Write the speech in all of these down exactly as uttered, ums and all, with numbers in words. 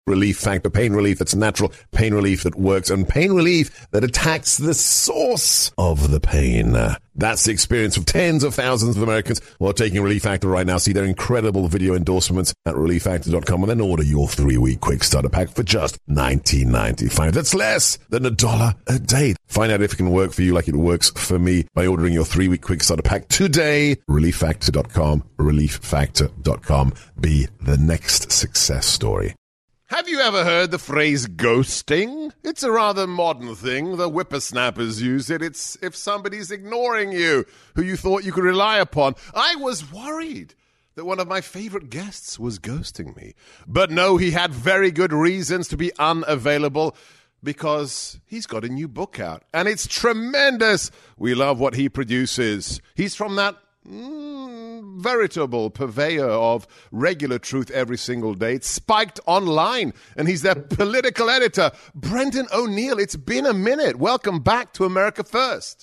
Relief Factor, pain relief that's natural, pain relief that works, and pain relief that attacks the source of the pain. That's the experience of tens of thousands of Americans who are taking Relief Factor right now. See their incredible video endorsements at relief factor dot com and then order your three-week quick starter pack for just nineteen ninety-five. That's less than a dollar a day. Find out if it can work for you like it works for me by ordering your three-week quick starter pack today. relief factor dot com, relief factor dot com. Be the next success story. Have you ever heard the phrase ghosting? It's a rather modern thing. The whippersnappers use it. It's if somebody's ignoring you, who you thought you could rely upon. I was worried that one of my favorite guests was ghosting me. But no, he had very good reasons to be unavailable because he's got a new book out. And it's tremendous. We love what he produces. He's from that Mm, veritable purveyor of regular truth every single day. It's Spiked Online, and he's their political editor, Brendan O'Neill. It's been a minute. Welcome back to America First.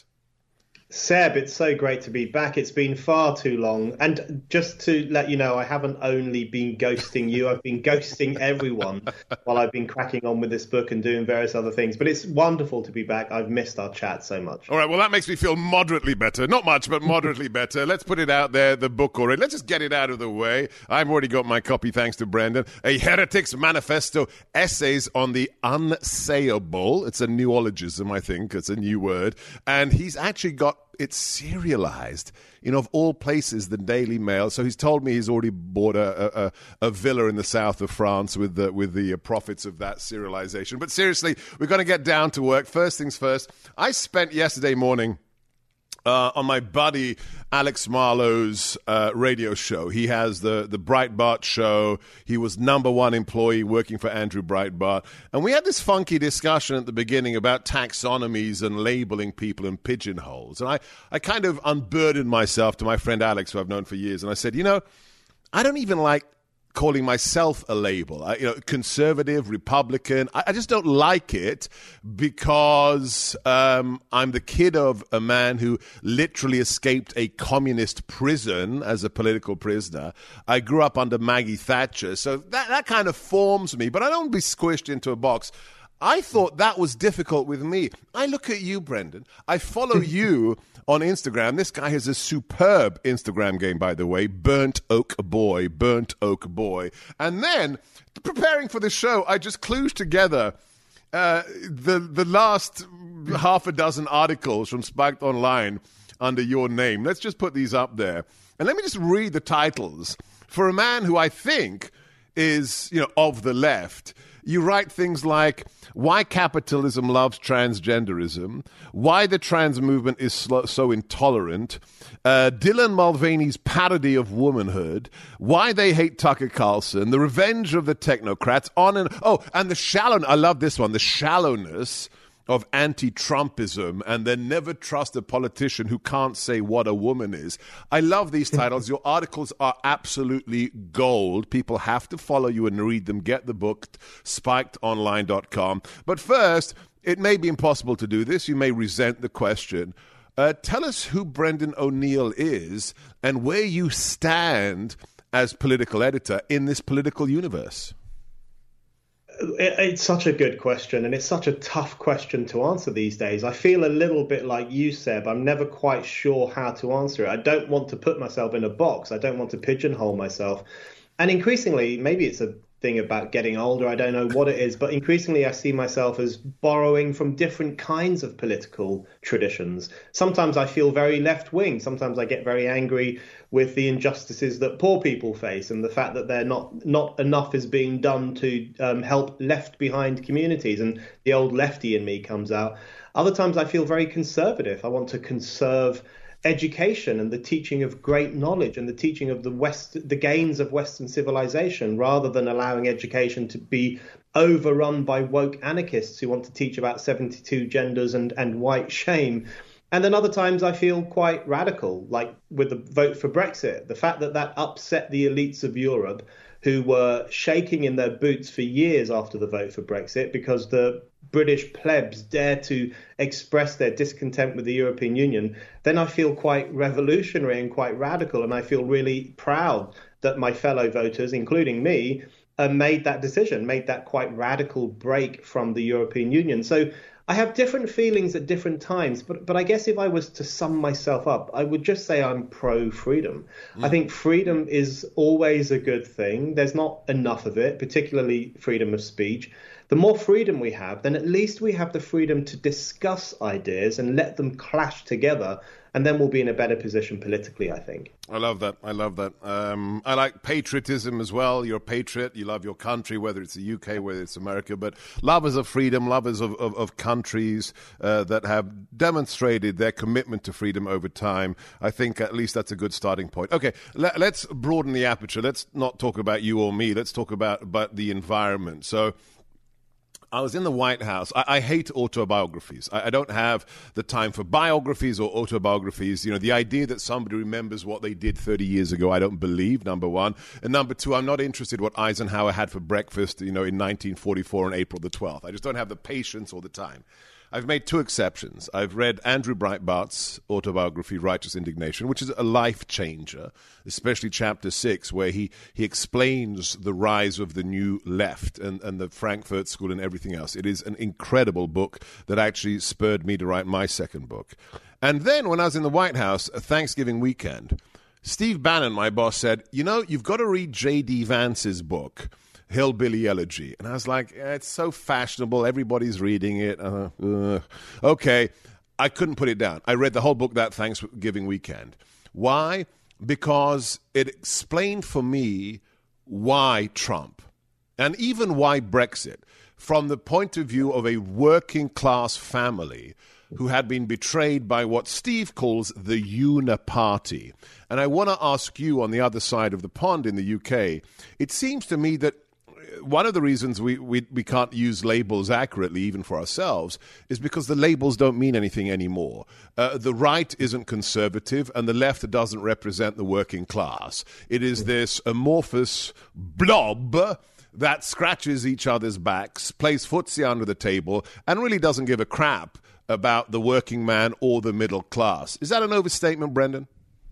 Seb, it's so great to be back. It's been far too long. And just to let you know, I haven't only been ghosting you, I've been ghosting everyone while I've been cracking on with this book and doing various other things. But it's wonderful to be back. I've missed our chat so much. All right, well, that makes me feel moderately better. Not much, but moderately better. Let's put it out there, the book already. Let's just get it out of the way. I've already got my copy, thanks to Brendan. A Heretic's Manifesto, Essays on the Unsayable. It's a neologism, I think. It's a new word. And he's actually got it's serialized, you know, of all places, the Daily Mail. So he's told me he's already bought a, a, a villa in the south of France with the, with the profits of that serialization. But seriously, we're going to get down to work. First things first, I spent yesterday morning Uh, on my buddy Alex Marlowe's uh, radio show. He has the, the Breitbart show. He was number one employee working for Andrew Breitbart. And we had this funky discussion at the beginning about taxonomies and labeling people in pigeonholes. And I, I kind of unburdened myself to my friend Alex, who I've known for years. And I said, you know, I don't even like calling myself a label, I, you know, conservative, Republican. I, I just don't like it because um, I'm the kid of a man who literally escaped a communist prison as a political prisoner. I grew up under Maggie Thatcher, so that, that kind of forms me, but I don't be squished into a box. I thought that was difficult with me. I look at you, Brendan. I follow you on Instagram. This guy has a superb Instagram game, by the way, Burnt Oak Boy, Burnt Oak Boy. And then, preparing for the show, I just kludged together uh, the, the last half a dozen articles from Spiked Online under your name. Let's just put these up there. And let me just read the titles. For a man who I think is, you know, of the left, you write things like, why capitalism loves transgenderism, why the trans movement is so, so intolerant, uh, Dylan Mulvaney's parody of womanhood, why they hate Tucker Carlson, the revenge of the technocrats, on and, oh, and the shallow, I love this one, the shallowness of anti-Trumpism, and then never trust a politician who can't say what a woman is. I love these titles. Your articles are absolutely gold. People have to follow you and read them. Get the book, spiked online dot com. But first, it may be impossible to do this. You may resent the question. Uh, tell us who Brendan O'Neill is and where you stand as political editor in this political universe. It's such a good question, and it's such a tough question to answer these days. I feel a little bit like you, Seb. I'm never quite sure how to answer it. I don't want to put myself in a box. I don't want to pigeonhole myself. And increasingly, maybe it's a thing about getting older. I don't know what it is, but increasingly I see myself as borrowing from different kinds of political traditions. Sometimes I feel very left-wing. Sometimes I get very angry with the injustices that poor people face and the fact that they're not not enough is being done to um, help left-behind communities. And the old lefty in me comes out. Other times I feel very conservative. I want to conserve education and the teaching of great knowledge and the teaching of the West, the gains of Western civilization, rather than allowing education to be overrun by woke anarchists who want to teach about seventy-two genders and, and white shame. And then other times I feel quite radical, like with the vote for Brexit. The fact that that upset the elites of Europe, who were shaking in their boots for years after the vote for Brexit because the British plebs dare to express their discontent with the European Union, then I feel quite revolutionary and quite radical. And I feel really proud that my fellow voters, including me, uh, made that decision, made that quite radical break from the European Union. So I have different feelings at different times, but but I guess if I was to sum myself up, I would just say I'm pro-freedom. Mm. I think freedom is always a good thing. There's not enough of it, particularly freedom of speech. The more freedom we have, then at least we have the freedom to discuss ideas and let them clash together. And then we'll be in a better position politically, I think. I love that. I love that. Um, I like patriotism as well. You're a patriot. You love your country, whether it's the U K, whether it's America. But lovers of freedom, lovers of, of, of countries uh, that have demonstrated their commitment to freedom over time. I think at least that's a good starting point. Okay, let, let's broaden the aperture. Let's not talk about you or me. Let's talk about, about the environment. So I was in the White House. I, I hate autobiographies. I, I don't have the time for biographies or autobiographies. You know, the idea that somebody remembers what they did thirty years ago, I don't believe, number one. And number two, I'm not interested in what Eisenhower had for breakfast, you know, in nineteen forty-four on April the twelfth. I just don't have the patience or the time. I've made two exceptions. I've read Andrew Breitbart's autobiography, Righteous Indignation, which is a life changer, especially chapter six, where he, he explains the rise of the new left and, and the Frankfurt School and everything else. It is an incredible book that actually spurred me to write my second book. And then when I was in the White House, Thanksgiving weekend, Steve Bannon, my boss, said, you know, you've got to read J D Vance's book, Hillbilly Elegy. And I was like, eh, it's so fashionable. Everybody's reading it. Uh, uh. Okay. I couldn't put it down. I read the whole book that Thanksgiving weekend. Why? Because it explained for me why Trump and even why Brexit, from the point of view of a working class family who had been betrayed by what Steve calls the uniparty. And I want to ask you, on the other side of the pond in the U K, it seems to me that one of the reasons we, we, we can't use labels accurately, even for ourselves, is because the labels don't mean anything anymore. Uh, the right isn't conservative, and the left doesn't represent the working class. It is this amorphous blob that scratches each other's backs, plays footsie under the table, and really doesn't give a crap about the working man or the middle class. Is that an overstatement, Brendan?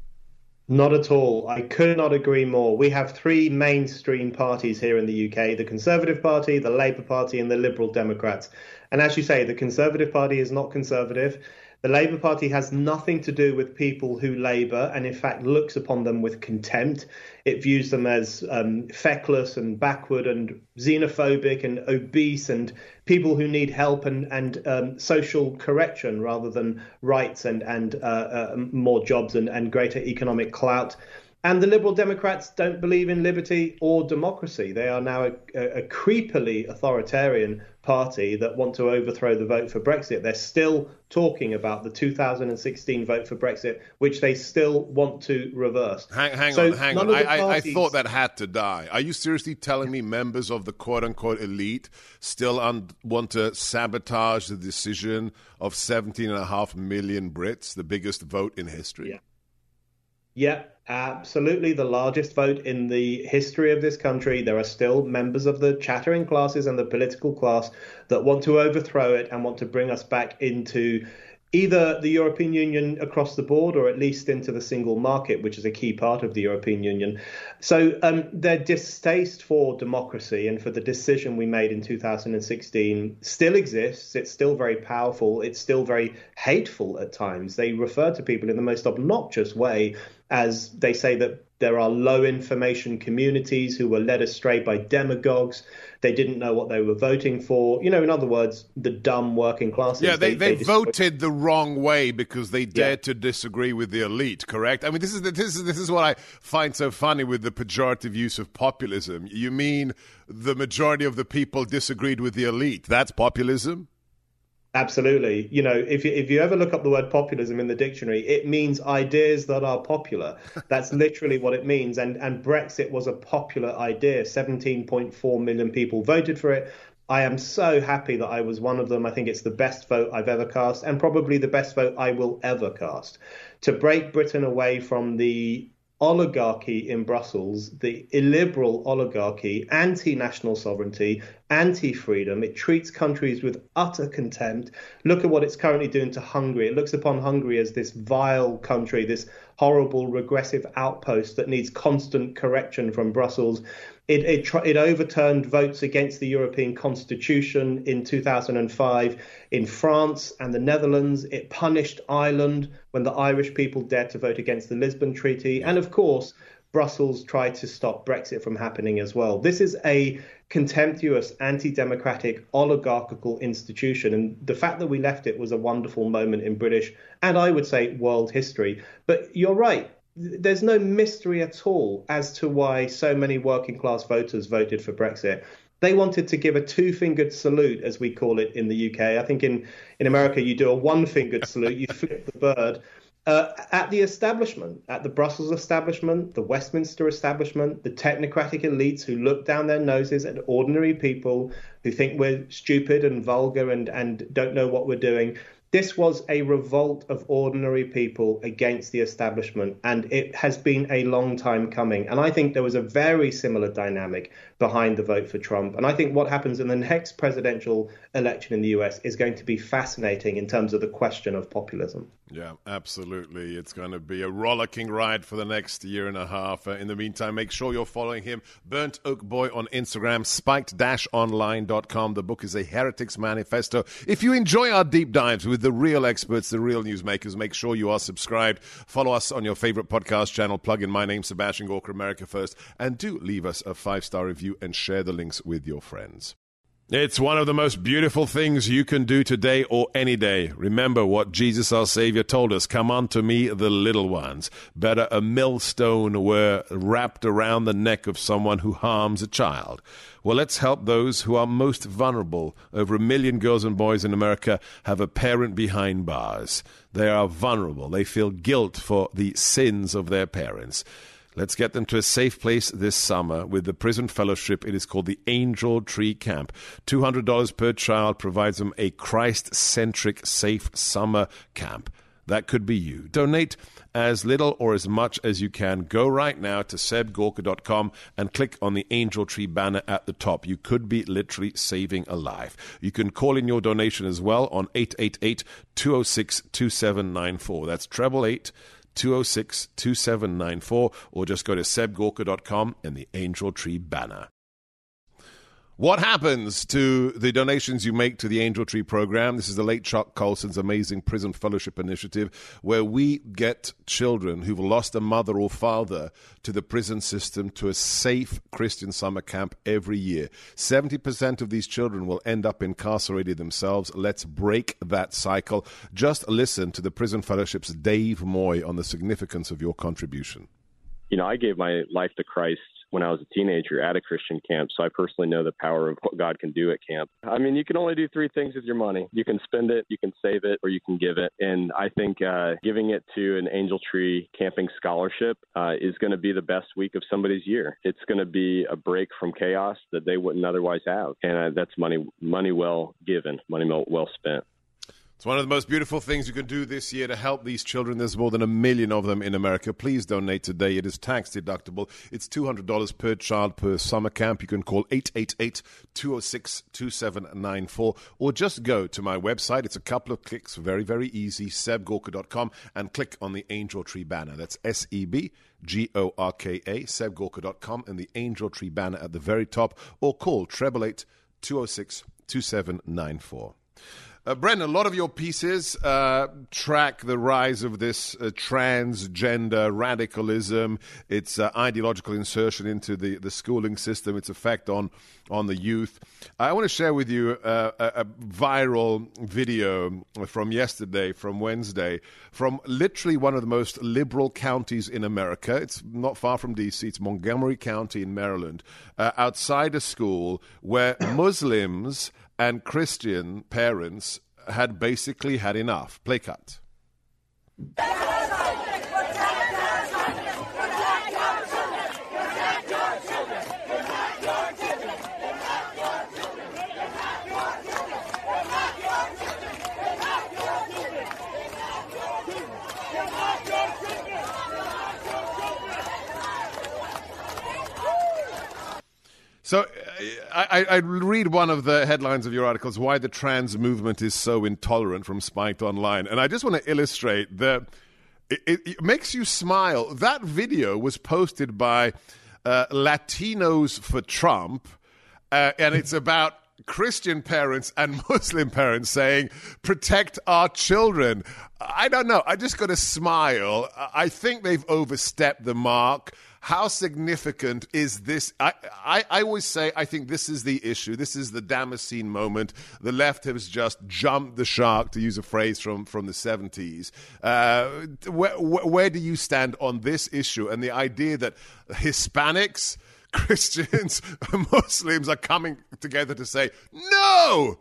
Not at all. I could not agree more. We have three mainstream parties here in the U K, the Conservative Party, the Labour Party and the Liberal Democrats. And as you say, the Conservative Party is not conservative. The Labour Party has nothing to do with people who labour and, in fact, looks upon them with contempt. It views them as um, feckless and backward and xenophobic and obese and people who need help and, and um, social correction rather than rights and, and uh, uh, more jobs and, and greater economic clout. And the Liberal Democrats don't believe in liberty or democracy. They are now a, a, a creepily authoritarian party that want to overthrow the vote for Brexit. They're still talking about the two thousand sixteen vote for Brexit, which they still want to reverse. Hang, hang so on, hang on. I, parties... I thought that had to die. Are you seriously telling me members of the quote-unquote elite still un- want to sabotage the decision of seventeen and a half million Brits, the biggest vote in history? Yeah. Yeah, absolutely. The largest vote in the history of this country. There are still members of the chattering classes and the political class that want to overthrow it and want to bring us back into either the European Union across the board or at least into the single market, which is a key part of the European Union. So um, their distaste for democracy and for the decision we made in two thousand sixteen still exists. It's still very powerful. It's still very hateful at times. They refer to people in the most obnoxious way, as they say that there are low information communities who were led astray by demagogues. They didn't know what they were voting for. You know, in other words, the dumb working classes. Yeah, they, they, they voted the wrong way because they dared yeah. to disagree with the elite, correct? I mean, this is, this is, this is what I find so funny with the pejorative use of populism. You mean the majority of the people disagreed with the elite? That's populism? Absolutely. You know, if you, if you ever look up the word populism in the dictionary, it means ideas that are popular. That's literally what it means. And and Brexit was a popular idea. seventeen point four million people voted for it. I am so happy that I was one of them. I think it's the best vote I've ever cast and probably the best vote I will ever cast. To break Britain away from the oligarchy in Brussels, the illiberal oligarchy, anti-national sovereignty, anti-freedom. It treats countries with utter contempt. Look at what it's currently doing to Hungary. It looks upon Hungary as this vile country, this horrible regressive outpost that needs constant correction from Brussels. It, it, tr- it overturned votes against the European Constitution in two thousand five in France and the Netherlands. It punished Ireland when the Irish people dared to vote against the Lisbon Treaty. And of course, Brussels tried to stop Brexit from happening as well. This is a contemptuous, anti-democratic, oligarchical institution. And the fact that we left it was a wonderful moment in British and I would say world history. But you're right. There's no mystery at all as to why so many working class voters voted for Brexit. They wanted to give a two-fingered salute, as we call it in the U K. I think in, in America, you do a one-fingered salute, you flip the bird. Uh, at the establishment, at the Brussels establishment, the Westminster establishment, the technocratic elites who look down their noses at ordinary people who think we're stupid and vulgar and, and don't know what we're doing. This was a revolt of ordinary people against the establishment, and it has been a long time coming. And I think there was a very similar dynamic behind the vote for Trump. And I think what happens in the next presidential election in the U S is going to be fascinating in terms of the question of populism. Yeah, absolutely. It's going to be a rollicking ride for the next year and a half. Uh, in the meantime, make sure you're following him, Burnt Oak Boy on Instagram, spiked dash online dot com. The book is A Heretic's Manifesto. If you enjoy our deep dives with the real experts, the real newsmakers, make sure you are subscribed. Follow us on your favorite podcast channel. Plug in My Name, Sebastian Gorka, America First. And do leave us a five-star review and share the links with your friends. It's one of the most beautiful things you can do today or any day. Remember what Jesus our Savior told us. Come unto me, the little ones. Better a millstone were wrapped around the neck of someone who harms a child. Well, let's help those who are most vulnerable. Over a million girls and boys in America have a parent behind bars. They are vulnerable. They feel guilt for the sins of their parents. Let's get them to a safe place this summer with the Prison Fellowship. It is called the Angel Tree Camp. two hundred dollars per child provides them a Christ-centric, safe summer camp. That could be you. Donate as little or as much as you can. Go right now to seb gorka dot com and click on the Angel Tree banner at the top. You could be literally saving a life. You can call in your donation as well on eight eight eight, two oh six, two seven nine four. That's treble eight. two oh six, two seven nine four, or just go to seb gorka dot com and the Angel Tree banner. What happens to the donations you make to the Angel Tree program? This is the late Chuck Colson's amazing Prison Fellowship Initiative, where we get children who've lost a mother or father to the prison system to a safe Christian summer camp every year. seventy percent of these children will end up incarcerated themselves. Let's break that cycle. Just listen to the Prison Fellowship's Dave Moy on the significance of your contribution. You know, I gave my life to Christ when I was a teenager at a Christian camp, so I personally know the power of what God can do at camp. I mean, you can only do three things with your money. You can spend it, you can save it, or you can give it. And I think uh, giving it to an Angel Tree camping scholarship uh, is going to be the best week of somebody's year. It's going to be a break from chaos that they wouldn't otherwise have. And uh, that's money, money well given, money well, well spent. It's one of the most beautiful things you can do this year to help these children. There's more than a million of them in America. Please donate today. It is tax deductible. It's two hundred dollars per child per summer camp. You can call eight eight eight, two oh six, two seven nine four or just go to my website. It's a couple of clicks, very, very easy, seb gorka dot com, and click on the Angel Tree banner. That's S E B G O R K A, seb gorka dot com, and the Angel Tree banner at the very top, or call treble eight, two oh six, two seven nine four. Uh, Brendan, a lot of your pieces uh, track the rise of this uh, transgender radicalism, its uh, ideological insertion into the, the schooling system, its effect on, on the youth. I want to share with you uh, a, a viral video from yesterday, from Wednesday, from literally one of the most liberal counties in America. It's not far from D C. It's Montgomery County in Maryland, uh, outside a school where Muslims and Christian parents had basically had enough. Play cut. So I, I read one of the headlines of your articles, Why the Trans Movement is So Intolerant, from Spiked Online. And I just want to illustrate that it, it, it makes you smile. That video was posted by uh, Latinos for Trump, uh, and it's about Christian parents and Muslim parents saying, protect our children. I don't know. I just got to smile. I think they've overstepped the mark. How significant is this? I, I, I always say I think this is the issue. This is the Damascene moment. The left has just jumped the shark, to use a phrase from, from the seventies. Uh, where, where do you stand on this issue and the idea that Hispanics, Christians, Muslims are coming together to say, no!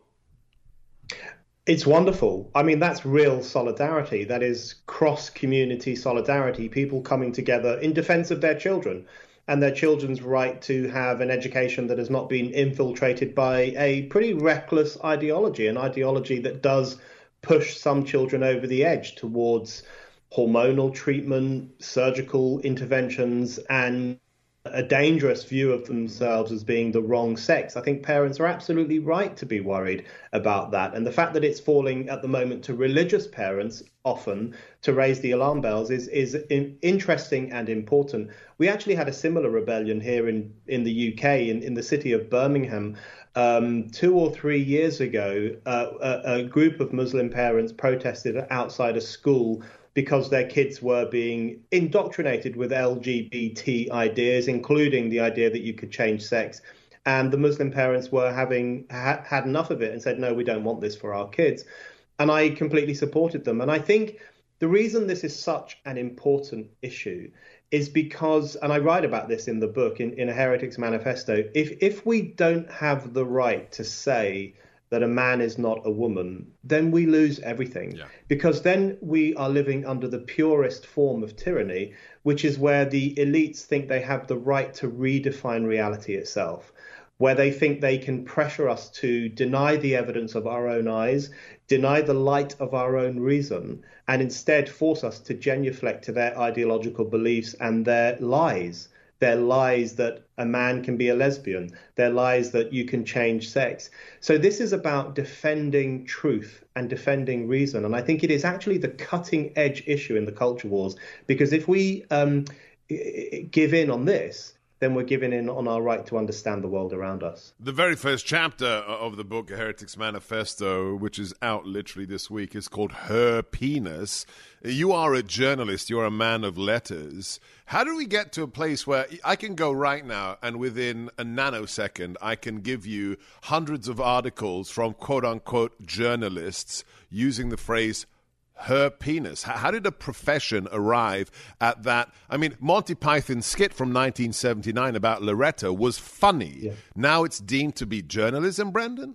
It's wonderful. I mean, that's real solidarity. That is cross-community solidarity, people coming together in defense of their children and their children's right to have an education that has not been infiltrated by a pretty reckless ideology, an ideology that does push some children over the edge towards hormonal treatment, surgical interventions, and a dangerous view of themselves as being the wrong sex. I think parents are absolutely right to be worried about that. And the fact that it's falling at the moment to religious parents often to raise the alarm bells is is in, interesting and important. We actually had a similar rebellion here in, in the U K, in, in the city of Birmingham. Um, two or three years ago, uh, a, a group of Muslim parents protested outside a school because their kids were being indoctrinated with L G B T ideas, including the idea that you could change sex. And the Muslim parents were having ha- had enough of it and said, no, we don't want this for our kids. And I completely supported them. And I think the reason this is such an important issue is because, and I write about this in the book, in, in A Heretic's Manifesto, if if we don't have the right to say that a man is not a woman, then we lose everything. Yeah. Because then we are living under the purest form of tyranny, which is where the elites think they have the right to redefine reality itself, where they think they can pressure us to deny the evidence of our own eyes, deny the light of our own reason, and instead force us to genuflect to their ideological beliefs and their lies. Their lies that a man can be a lesbian, their lies that you can change sex. So this is about defending truth and defending reason. And I think it is actually the cutting edge issue in the culture wars, because if we um, give in on this, then we're giving in on our right to understand the world around us. The very first chapter of the book, A Heretic's Manifesto, which is out literally this week, is called Her Penis. You are a journalist. You're a man of letters. How do we get to a place where I can go right now and within a nanosecond, I can give you hundreds of articles from quote-unquote journalists using the phrase her penis? How did a profession arrive at that? I mean, Monty Python's skit from nineteen seventy-nine about Loretta was funny. Yeah. Now it's deemed to be journalism, Brendan?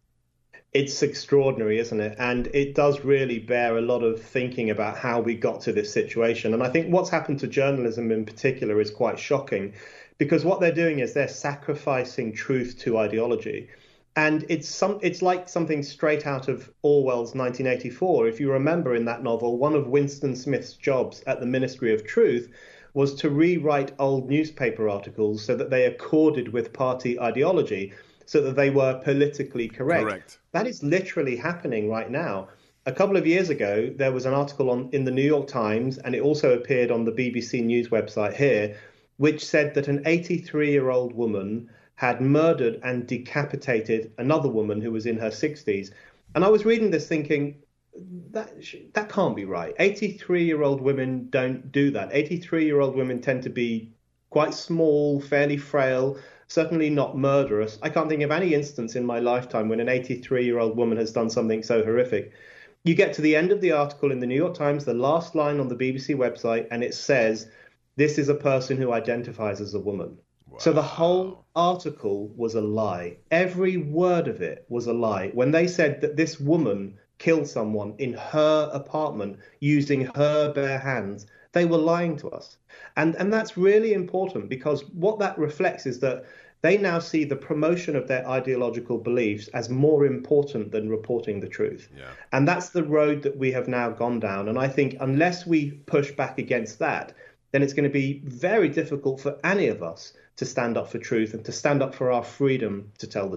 It's extraordinary, isn't it? And it does really bear a lot of thinking about how we got to this situation. And I think what's happened to journalism in particular is quite shocking, because what they're doing is they're sacrificing truth to ideology. And it's some it's like something straight out of Orwell's nineteen eighty-four. If you remember in that novel, one of Winston Smith's jobs at the Ministry of Truth was to rewrite old newspaper articles so that they accorded with party ideology, so that they were politically correct. Correct. That is literally happening right now. A couple of years ago, there was an article on in the New York Times, and it also appeared on the B B C News website here, which said that an eighty-three-year-old woman had murdered and decapitated another woman who was in her sixties. And I was reading this thinking, that that can't be right. eighty-three-year-old women don't do that. eighty-three-year-old women tend to be quite small, fairly frail, certainly not murderous. I can't think of any instance in my lifetime when an eighty-three-year-old woman has done something so horrific. You get to the end of the article in the New York Times, the last line on the B B C website, and it says, this is a person who identifies as a woman. Wow. So the whole article was a lie. Every word of it was a lie. When they said that this woman killed someone in her apartment using her bare hands, they were lying to us. And and that's really important, because what that reflects is that they now see the promotion of their ideological beliefs as more important than reporting the truth. Yeah. And that's the road that we have now gone down. And I think unless we push back against that, then it's going to be very difficult for any of us to stand up for truth and to stand up for our freedom to tell the truth.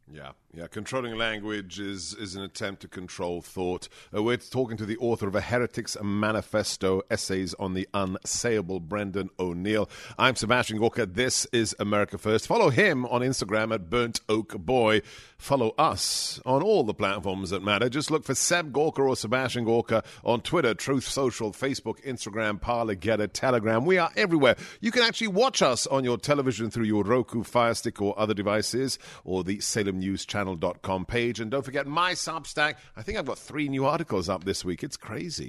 Yeah, yeah. Controlling language is, is an attempt to control thought. Uh, we're talking to the author of A Heretic's Manifesto, Essays on the Unsayable, Brendan O'Neill. I'm Sebastian Gorka. This is America First. Follow him on Instagram at Burnt Oak Boy. Follow us on all the platforms that matter. Just look for Seb Gorka or Sebastian Gorka on Twitter, Truth Social, Facebook, Instagram, Parler, Getter, Telegram. We are everywhere. You can actually watch us on your television through your Roku, Fire Stick, or other devices, or the Salem News Channel dot com page. And don't forget my Substack. I think I've got three new articles up this week. It's crazy.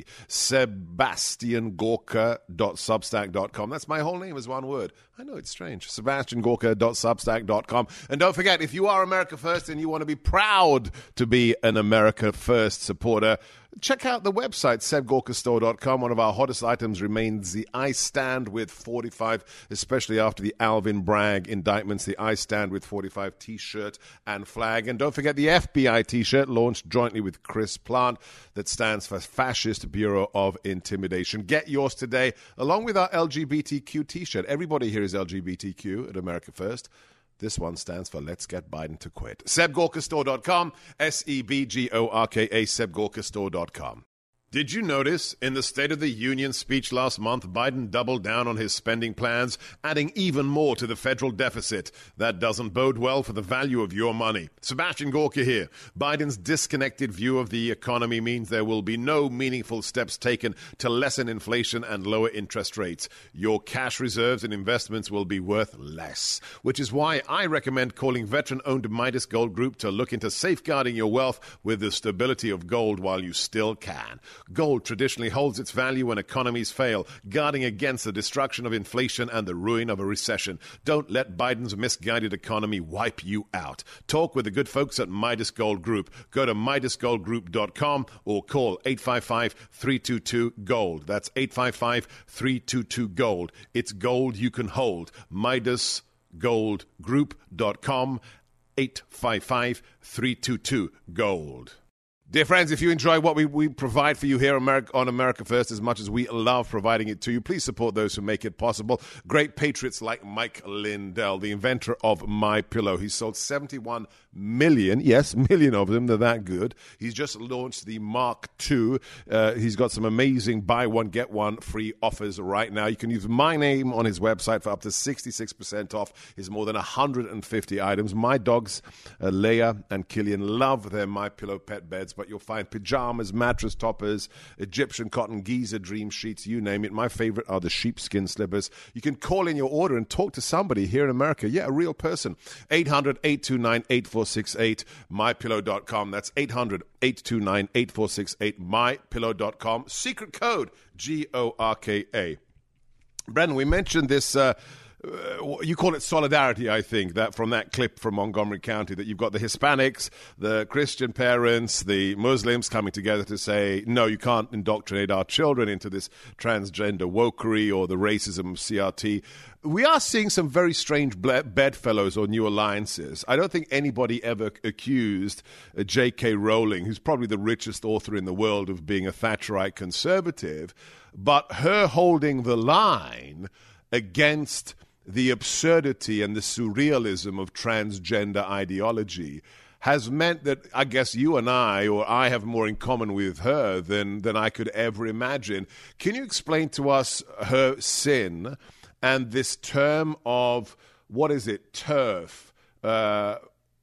Sebastian Gorka dot substack dot com. That's my whole name is one word. I know it's strange. Sebastian Gorka dot substack dot com. And don't forget, if you are America First and you want to be proud to be an America First supporter, check out the website, seb gorka store dot com. One of our hottest items remains the I Stand with forty-five, especially after the Alvin Bragg indictments, the I Stand with forty-five t-shirt and flag. And don't forget the F B I t-shirt launched jointly with Chris Plant that stands for Fascist Bureau of Intimidation. Get yours today, along with our L G B T Q t-shirt. Everybody here is L G B T Q at America First. This one stands for Let's Get Biden to Quit. seb gorka store dot com, S E B G O R K A, seb gorka store dot com. Did you notice in the State of the Union speech last month, Biden doubled down on his spending plans, adding even more to the federal deficit? That doesn't bode well for the value of your money. Sebastian Gorka here. Biden's disconnected view of the economy means there will be no meaningful steps taken to lessen inflation and lower interest rates. Your cash reserves and investments will be worth less, which is why I recommend calling veteran-owned Midas Gold Group to look into safeguarding your wealth with the stability of gold while you still can. Gold traditionally holds its value when economies fail, guarding against the destruction of inflation and the ruin of a recession. Don't let Biden's misguided economy wipe you out. Talk with the good folks at Midas Gold Group. Go to midas gold group dot com or call eight five five, three two two, GOLD. That's eight five five, three two two, GOLD. It's gold you can hold. midas gold group dot com, eight five five, three two two, GOLD. Dear friends, if you enjoy what we, we provide for you here America, on America First as much as we love providing it to you, please support those who make it possible. Great patriots like Mike Lindell, the inventor of MyPillow. He's sold seventy-one million, yes, million of them. They're that good. He's just launched the Mark two. Uh, he's got some amazing buy one, get one free offers right now. You can use my name on his website for up to sixty-six percent off his more than one hundred fifty items. My dogs, uh, Leia and Killian, love their MyPillow pet beds, but you'll find pajamas, mattress toppers, Egyptian cotton, Giza dream sheets, you name it. My favorite are the sheepskin slippers. You can call in your order and talk to somebody here in America. Yeah, a real person. eight hundred, eight two nine, eight four six eight, my pillow dot com. That's eight hundred, eight two nine, eight four six eight, my pillow dot com. Secret code, G O R K A. Brendan, we mentioned this... Uh, Uh, you call it solidarity, I think, that from that clip from Montgomery County, that you've got the Hispanics, the Christian parents, the Muslims coming together to say, no, you can't indoctrinate our children into this transgender wokery or the racism of C R T. We are seeing some very strange bedfellows or new alliances. I don't think anybody ever accused J K Rowling, who's probably the richest author in the world, of being a Thatcherite conservative, but her holding the line against the absurdity and the surrealism of transgender ideology has meant that I guess you and I, or I, have more in common with her than, than I could ever imagine. Can you explain to us her sin and this term of, what is it, TERF, uh,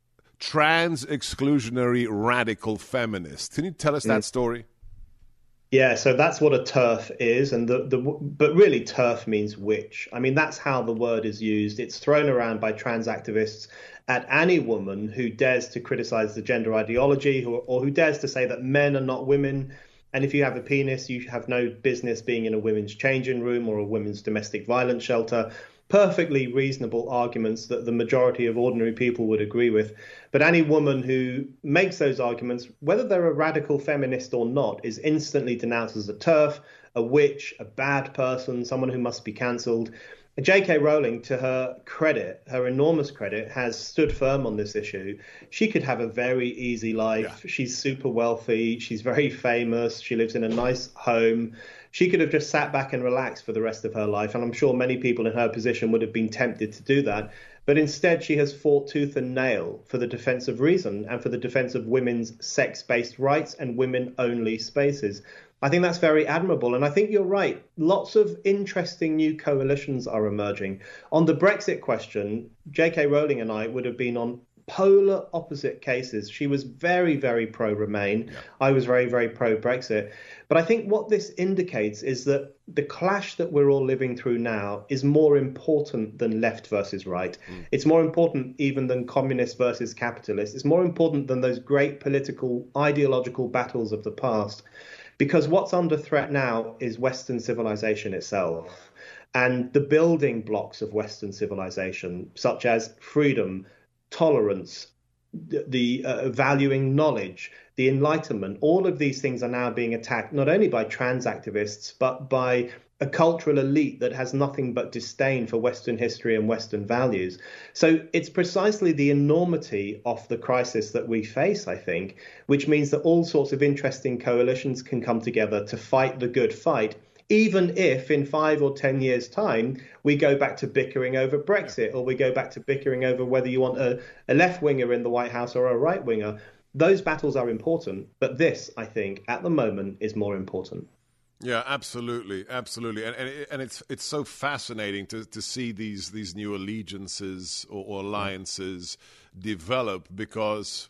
trans exclusionary radical feminist? Can you tell us mm. that story? Yeah, so that's what a TERF is, and the, the but really TERF means witch. I mean, that's how the word is used. It's thrown around by trans activists at any woman who dares to criticize the gender ideology, who, or who dares to say that men are not women. And if you have a penis, you have no business being in a women's changing room or a women's domestic violence shelter. Perfectly reasonable arguments that the majority of ordinary people would agree with. But any woman who makes those arguments, whether they're a radical feminist or not, is instantly denounced as a TERF, a witch, a bad person, someone who must be cancelled. J K Rowling, to her credit, her enormous credit, has stood firm on this issue. She could have a very easy life. Yeah. She's super wealthy. She's very famous. She lives in a nice home. She could have just sat back and relaxed for the rest of her life. And I'm sure many people in her position would have been tempted to do that. But instead, she has fought tooth and nail for the defense of reason and for the defense of women's sex-based rights and women-only spaces. I think that's very admirable. And I think you're right. Lots of interesting new coalitions are emerging. On the Brexit question, J K Rowling and I would have been on polar opposite cases. She was very, very pro-Remain. Yeah. I was very, very pro-Brexit. But I think what this indicates is that the clash that we're all living through now is more important than left versus right. Mm. It's more important even than communist versus capitalist. It's more important than those great political, ideological battles of the past. Because what's under threat now is Western civilization itself and the building blocks of Western civilization, such as freedom, tolerance, the uh, valuing knowledge, the Enlightenment. All of these things are now being attacked not only by trans activists, but by a cultural elite that has nothing but disdain for Western history and Western values. So it's precisely the enormity of the crisis that we face, I think, which means that all sorts of interesting coalitions can come together to fight the good fight, even if in five or ten years' time we go back to bickering over Brexit, or we go back to bickering over whether you want a, a left-winger in the White House or a right-winger. Those battles are important, but this, I think, at the moment is more important. Yeah, absolutely, absolutely, and and, it, and it's it's so fascinating to, to see these these new allegiances or, or alliances develop, because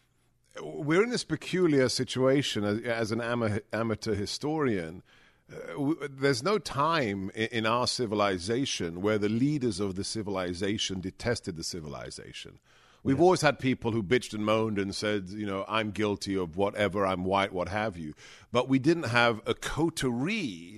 we're in this peculiar situation as, as an ama- amateur historian. Uh, w- there's no time in, in our civilization where the leaders of the civilization detested the civilization. We've yeah. always had people who bitched and moaned and said, you know, I'm guilty of whatever, I'm white, what have you. But we didn't have a coterie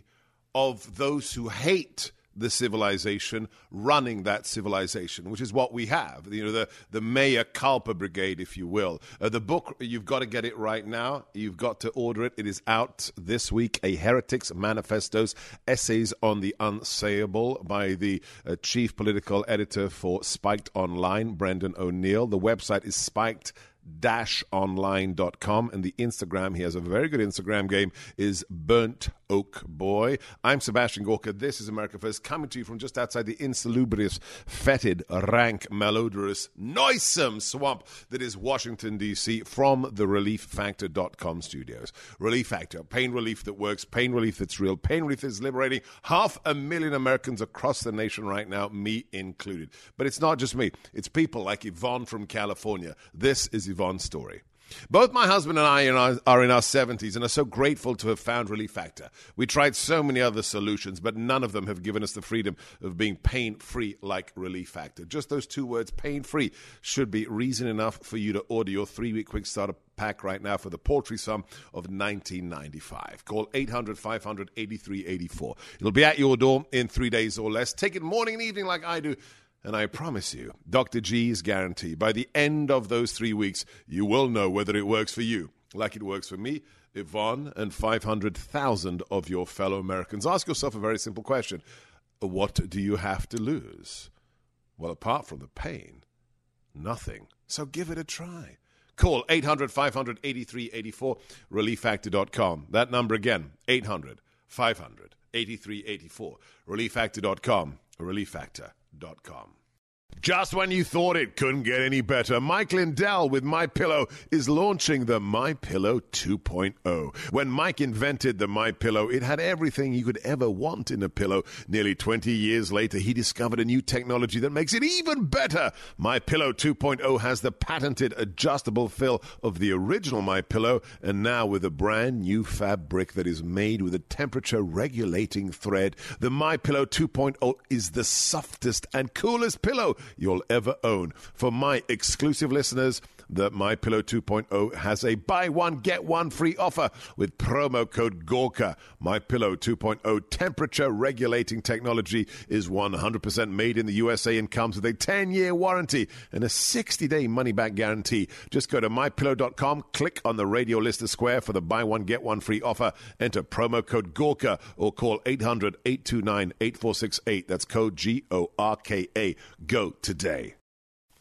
of those who hate the civilization running that civilization, which is what we have. You know, the, the Mea Culpa Brigade, if you will. Uh, the book, you've got to get it right now. You've got to order it. It is out this week. A Heretic's Manifestos, Essays on the Unsayable, by the uh, chief political editor for Spiked Online, Brendan O'Neill. The website is spiked dash online dot com, and the Instagram, he has a very good Instagram game, is Burnt Oak Boy. I'm Sebastian Gorka. This is America First, coming to you from just outside the insalubrious, fetid, rank, malodorous, noisome swamp that is Washington, D C, from the relief factor dot com studios. Relief Factor, pain relief that works, pain relief that's real, pain relief that's liberating half a million Americans across the nation right now, me included. But it's not just me. It's people like Yvonne from California. This is Yvonne's story. Both my husband and I are in our seventies and are so grateful to have found Relief Factor. We tried so many other solutions, but none of them have given us the freedom of being pain-free like Relief Factor. Just those two words, pain-free, should be reason enough for you to order your three-week quick starter pack right now for the paltry sum of nineteen ninety-five. Call eight hundred, five hundred, eighty-three eighty-four. It'll be at your door in three days or less. Take it morning and evening like I do. And I promise you, Doctor G's guarantee, by the end of those three weeks, you will know whether it works for you, like it works for me, Yvonne, and five hundred thousand of your fellow Americans. Ask yourself a very simple question. What do you have to lose? Well, apart from the pain, nothing. So give it a try. Call eight hundred, five hundred, eighty-three eighty-four, relief factor dot com. That number again, eight hundred, five hundred, eighty-three eighty-four, relief factor dot com, relief factor dot com. Just when you thought it couldn't get any better, Mike Lindell with MyPillow is launching the MyPillow two point oh. When Mike invented the MyPillow, it had everything you could ever want in a pillow. Nearly twenty years later, he discovered a new technology that makes it even better. MyPillow two point oh has the patented adjustable fill of the original MyPillow, and now with a brand new fabric that is made with a temperature-regulating thread. The MyPillow two point oh is the softest and coolest pillow you'll ever own. For my exclusive listeners, the MyPillow two point oh has a buy one, get one free offer with promo code Gorka. MyPillow two point oh temperature regulating technology is one hundred percent made in the U S A and comes with a ten-year warranty and a sixty-day money-back guarantee. Just go to my pillow dot com, click on the radio listener square for the buy one, get one free offer, enter promo code Gorka, or call eight hundred, eight two nine, eight four six eight. That's code G O R K A. Go today.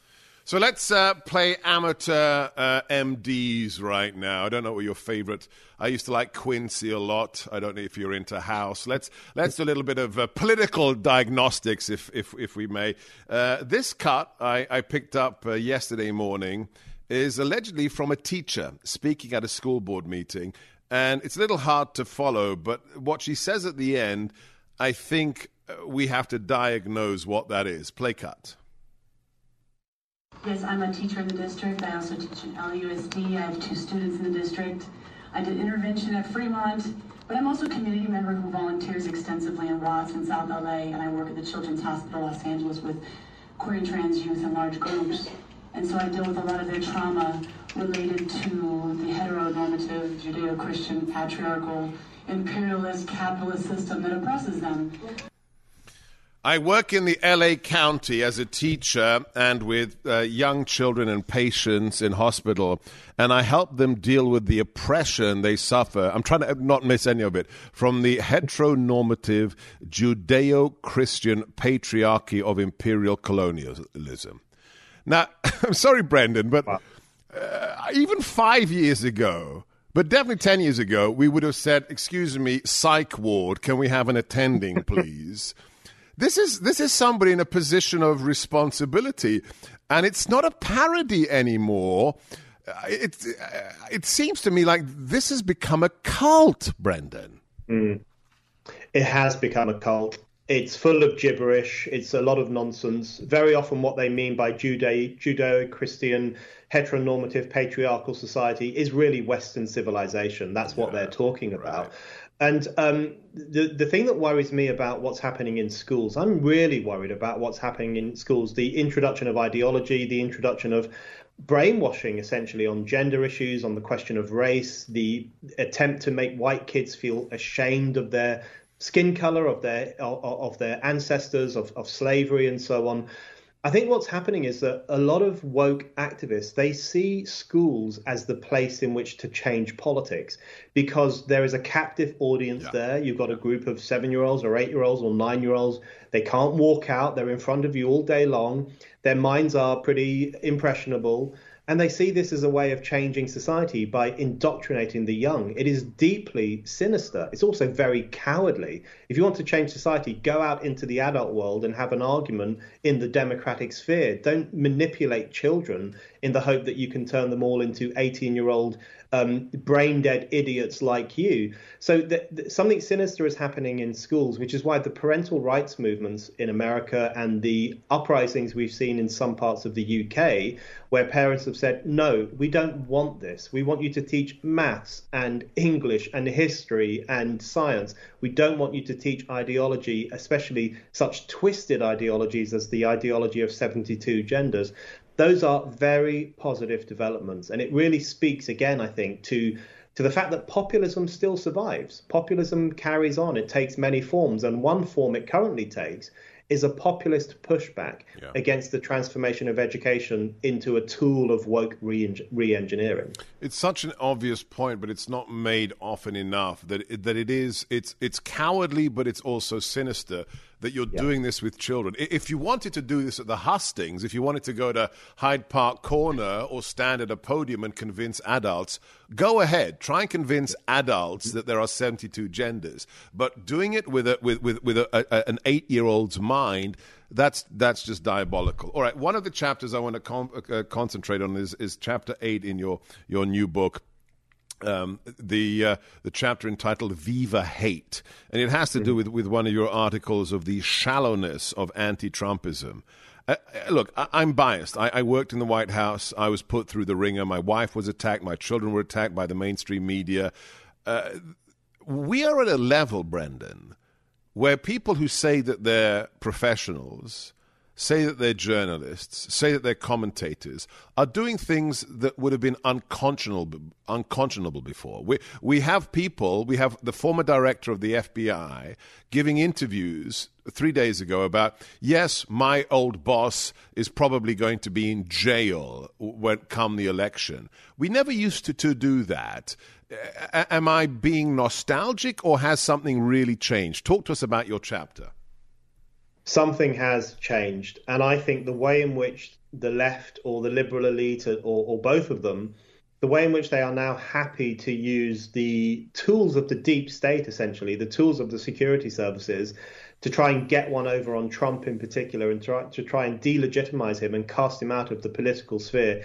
So let's uh, play amateur uh, M Ds right now. I don't know what your favorite. I used to like Quincy a lot. I don't know if you're into House. Let's let's do a little bit of uh, political diagnostics, if if if we may. Uh, this cut I, I picked up uh, yesterday morning is allegedly from a teacher speaking at a school board meeting, and it's a little hard to follow. But what she says at the end, I think we have to diagnose what that is. Play cut. Yes, I'm a teacher in the district. I also teach at L U S D. I have two students in the district. I did intervention at Fremont, but I'm also a community member who volunteers extensively in Watts in South L A, and I work at the Children's Hospital Los Angeles with queer and trans youth in large groups. And so I deal with a lot of their trauma related to the heteronormative, Judeo-Christian, patriarchal, imperialist, capitalist system that oppresses them. I work in the L A County as a teacher and with uh, young children and patients in hospital, and I help them deal with the oppression they suffer. I'm trying to not miss any of it, from the heteronormative Judeo-Christian patriarchy of imperial colonialism. Now, I'm sorry, Brendan, but uh, even five years ago, but definitely ten years ago, we would have said, excuse me, psych ward, can we have an attending, please? This is this is somebody in a position of responsibility, and it's not a parody anymore. It, it seems to me like this has become a cult, Brendan. Mm. It has become a cult. It's full of gibberish. It's a lot of nonsense. Very often what they mean by Judeo, Judeo-Christian, heteronormative, patriarchal society is really Western civilization. That's what yeah, they're talking about. Right. And um, the the thing that worries me about what's happening in schools, I'm really worried about what's happening in schools, the introduction of ideology, the introduction of brainwashing, essentially, on gender issues, on the question of race, the attempt to make white kids feel ashamed of their skin color, of their of, of their ancestors, of, of slavery, and so on. I think what's happening is that a lot of woke activists, they see schools as the place in which to change politics because there is a captive audience yeah. there. You've got a group of seven-year-olds or eight-year-olds or nine-year-olds. They can't walk out. They're in front of you all day long. Their minds are pretty impressionable. And they see this as a way of changing society by indoctrinating the young. It is deeply sinister. It's also very cowardly. If you want to change society, go out into the adult world and have an argument in the democratic sphere. Don't manipulate children in the hope that you can turn them all into eighteen-year-old um, brain-dead idiots like you. So th- th- something sinister is happening in schools, which is why the parental rights movements in America and the uprisings we've seen in some parts of the U K, where parents have said, no, we don't want this. We want you to teach maths and English and history and science. We don't want you to teach ideology, especially such twisted ideologies as the ideology of seventy-two genders. Those are very positive developments. And it really speaks, again, I think, to to the fact that populism still survives. Populism carries on. It takes many forms. And one form it currently takes is a populist pushback yeah. against the transformation of education into a tool of woke re- re-engineering. It's such an obvious point, but it's not made often enough that it, that it is it's it's cowardly, but it's also sinister that you're yeah. doing this with children. If you wanted to do this at the hustings, if you wanted to go to Hyde Park Corner or stand at a podium and convince adults, go ahead. Try and convince adults that there are seventy-two genders. But doing it with a with with, with a, a, an eight-year-old's mind, that's that's just diabolical. All right, one of the chapters I want to com- uh, concentrate on is, is chapter eight in your your new book. Um, the uh, the chapter entitled Viva Hate, and it has to do with, with one of your articles of the shallowness of anti-Trumpism. Uh, look, I, I'm biased. I, I worked in the White House. I was put through the ringer. My wife was attacked. My children were attacked by the mainstream media. Uh, we are at a level, Brendan, where people who say that they're professionals, say that they're journalists, say that they're commentators, are doing things that would have been unconscionable, unconscionable before. We we have people, we have the former director of the F B I giving interviews three days ago about, yes, my old boss is probably going to be in jail when come the election. We never used to, to do that. A- am I being nostalgic, or has something really changed? Talk to us about your chapter. Something has changed. And I think the way in which the left or the liberal elite or, or both of them, the way in which they are now happy to use the tools of the deep state, essentially, the tools of the security services, to try and get one over on Trump in particular and try, to try and delegitimize him and cast him out of the political sphere,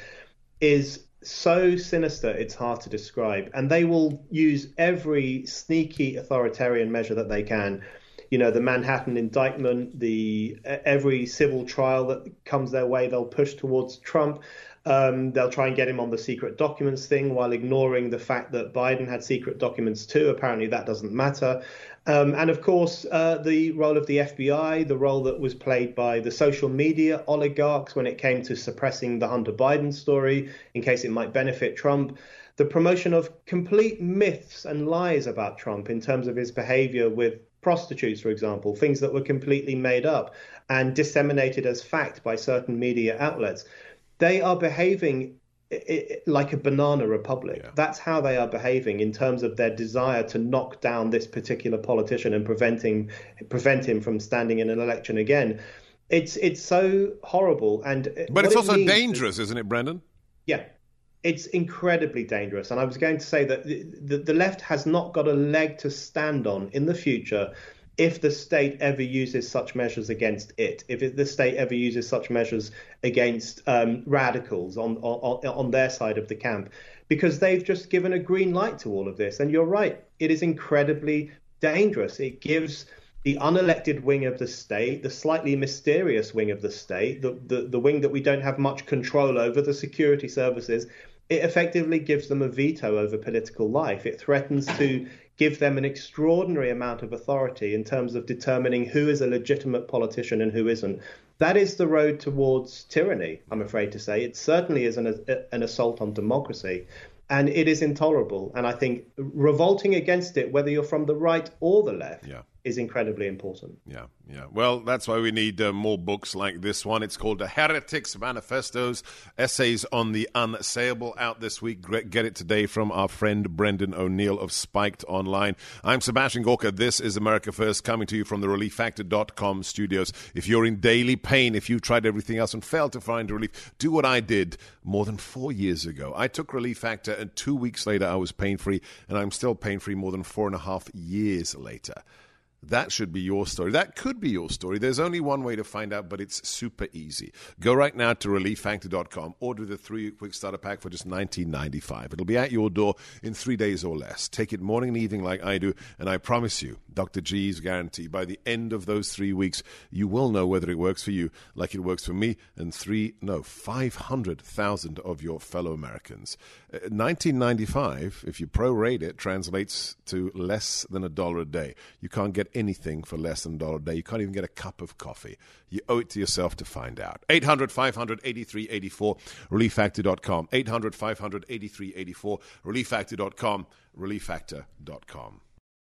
is so sinister it's hard to describe. And they will use every sneaky authoritarian measure that they can. You know, the Manhattan indictment, the every civil trial that comes their way, they'll push towards Trump. Um, they'll try and get him on the secret documents thing while ignoring the fact that Biden had secret documents too. Apparently that doesn't matter. Um, and of course, uh, the role of the F B I, the role that was played by the social media oligarchs when it came to suppressing the Hunter Biden story in case it might benefit Trump. The promotion of complete myths and lies about Trump in terms of his behavior with prostitutes, for example, things that were completely made up and disseminated as fact by certain media outlets. They are behaving like a banana republic. Yeah. That's how they are behaving in terms of their desire to knock down this particular politician and preventing prevent him from standing in an election again. It's it's so horrible. And but it's also it dangerous, is, isn't it, Brendan? Yeah. It's incredibly dangerous. And I was going to say that the, the, the left has not got a leg to stand on in the future if the state ever uses such measures against it, if it, the state ever uses such measures against um, radicals on, on on their side of the camp, because they've just given a green light to all of this. And you're right, it is incredibly dangerous. It gives the unelected wing of the state, the slightly mysterious wing of the state, the, the, the wing that we don't have much control over, the security services, it effectively gives them a veto over political life. It threatens to give them an extraordinary amount of authority in terms of determining who is a legitimate politician and who isn't. That is the road towards tyranny, I'm afraid to say. It certainly is an, an assault on democracy, and it is intolerable. And I think revolting against it, whether you're from the right or the left, yeah. is incredibly important. Yeah, yeah. Well, that's why we need uh, more books like this one. It's called The Heretics Manifestos, Essays on the Unsayable, out this week. Get it today from our friend Brendan O'Neill of Spiked Online. I'm Sebastian Gorka. This is America First, coming to you from the relief factor dot com studios. If you're in daily pain, if you tried everything else and failed to find relief, do what I did more than four years ago. I took Relief Factor, and two weeks later I was pain-free, and I'm still pain-free more than four and a half years later. That should be your story. That could be your story. There's only one way to find out, but it's super easy. Go right now to relief factor dot com. Order the three quick starter pack for just nineteen ninety-five. It'll be at your door in three days or less. Take it morning and evening like I do, and I promise you, Doctor G's guarantee, by the end of those three weeks, you will know whether it works for you like it works for me and three, no, five hundred thousand of your fellow Americans. Uh, nineteen ninety-five, if you prorate it, translates to less than a dollar a day. You can't get anything for less than a dollar a day. You can't even get a cup of coffee. You owe it to yourself to find out. eight hundred, five hundred, eighty-three eighty-four, relief factor dot com. eight hundred, five hundred, eighty-three eighty-four, relief factor dot com, relief factor dot com.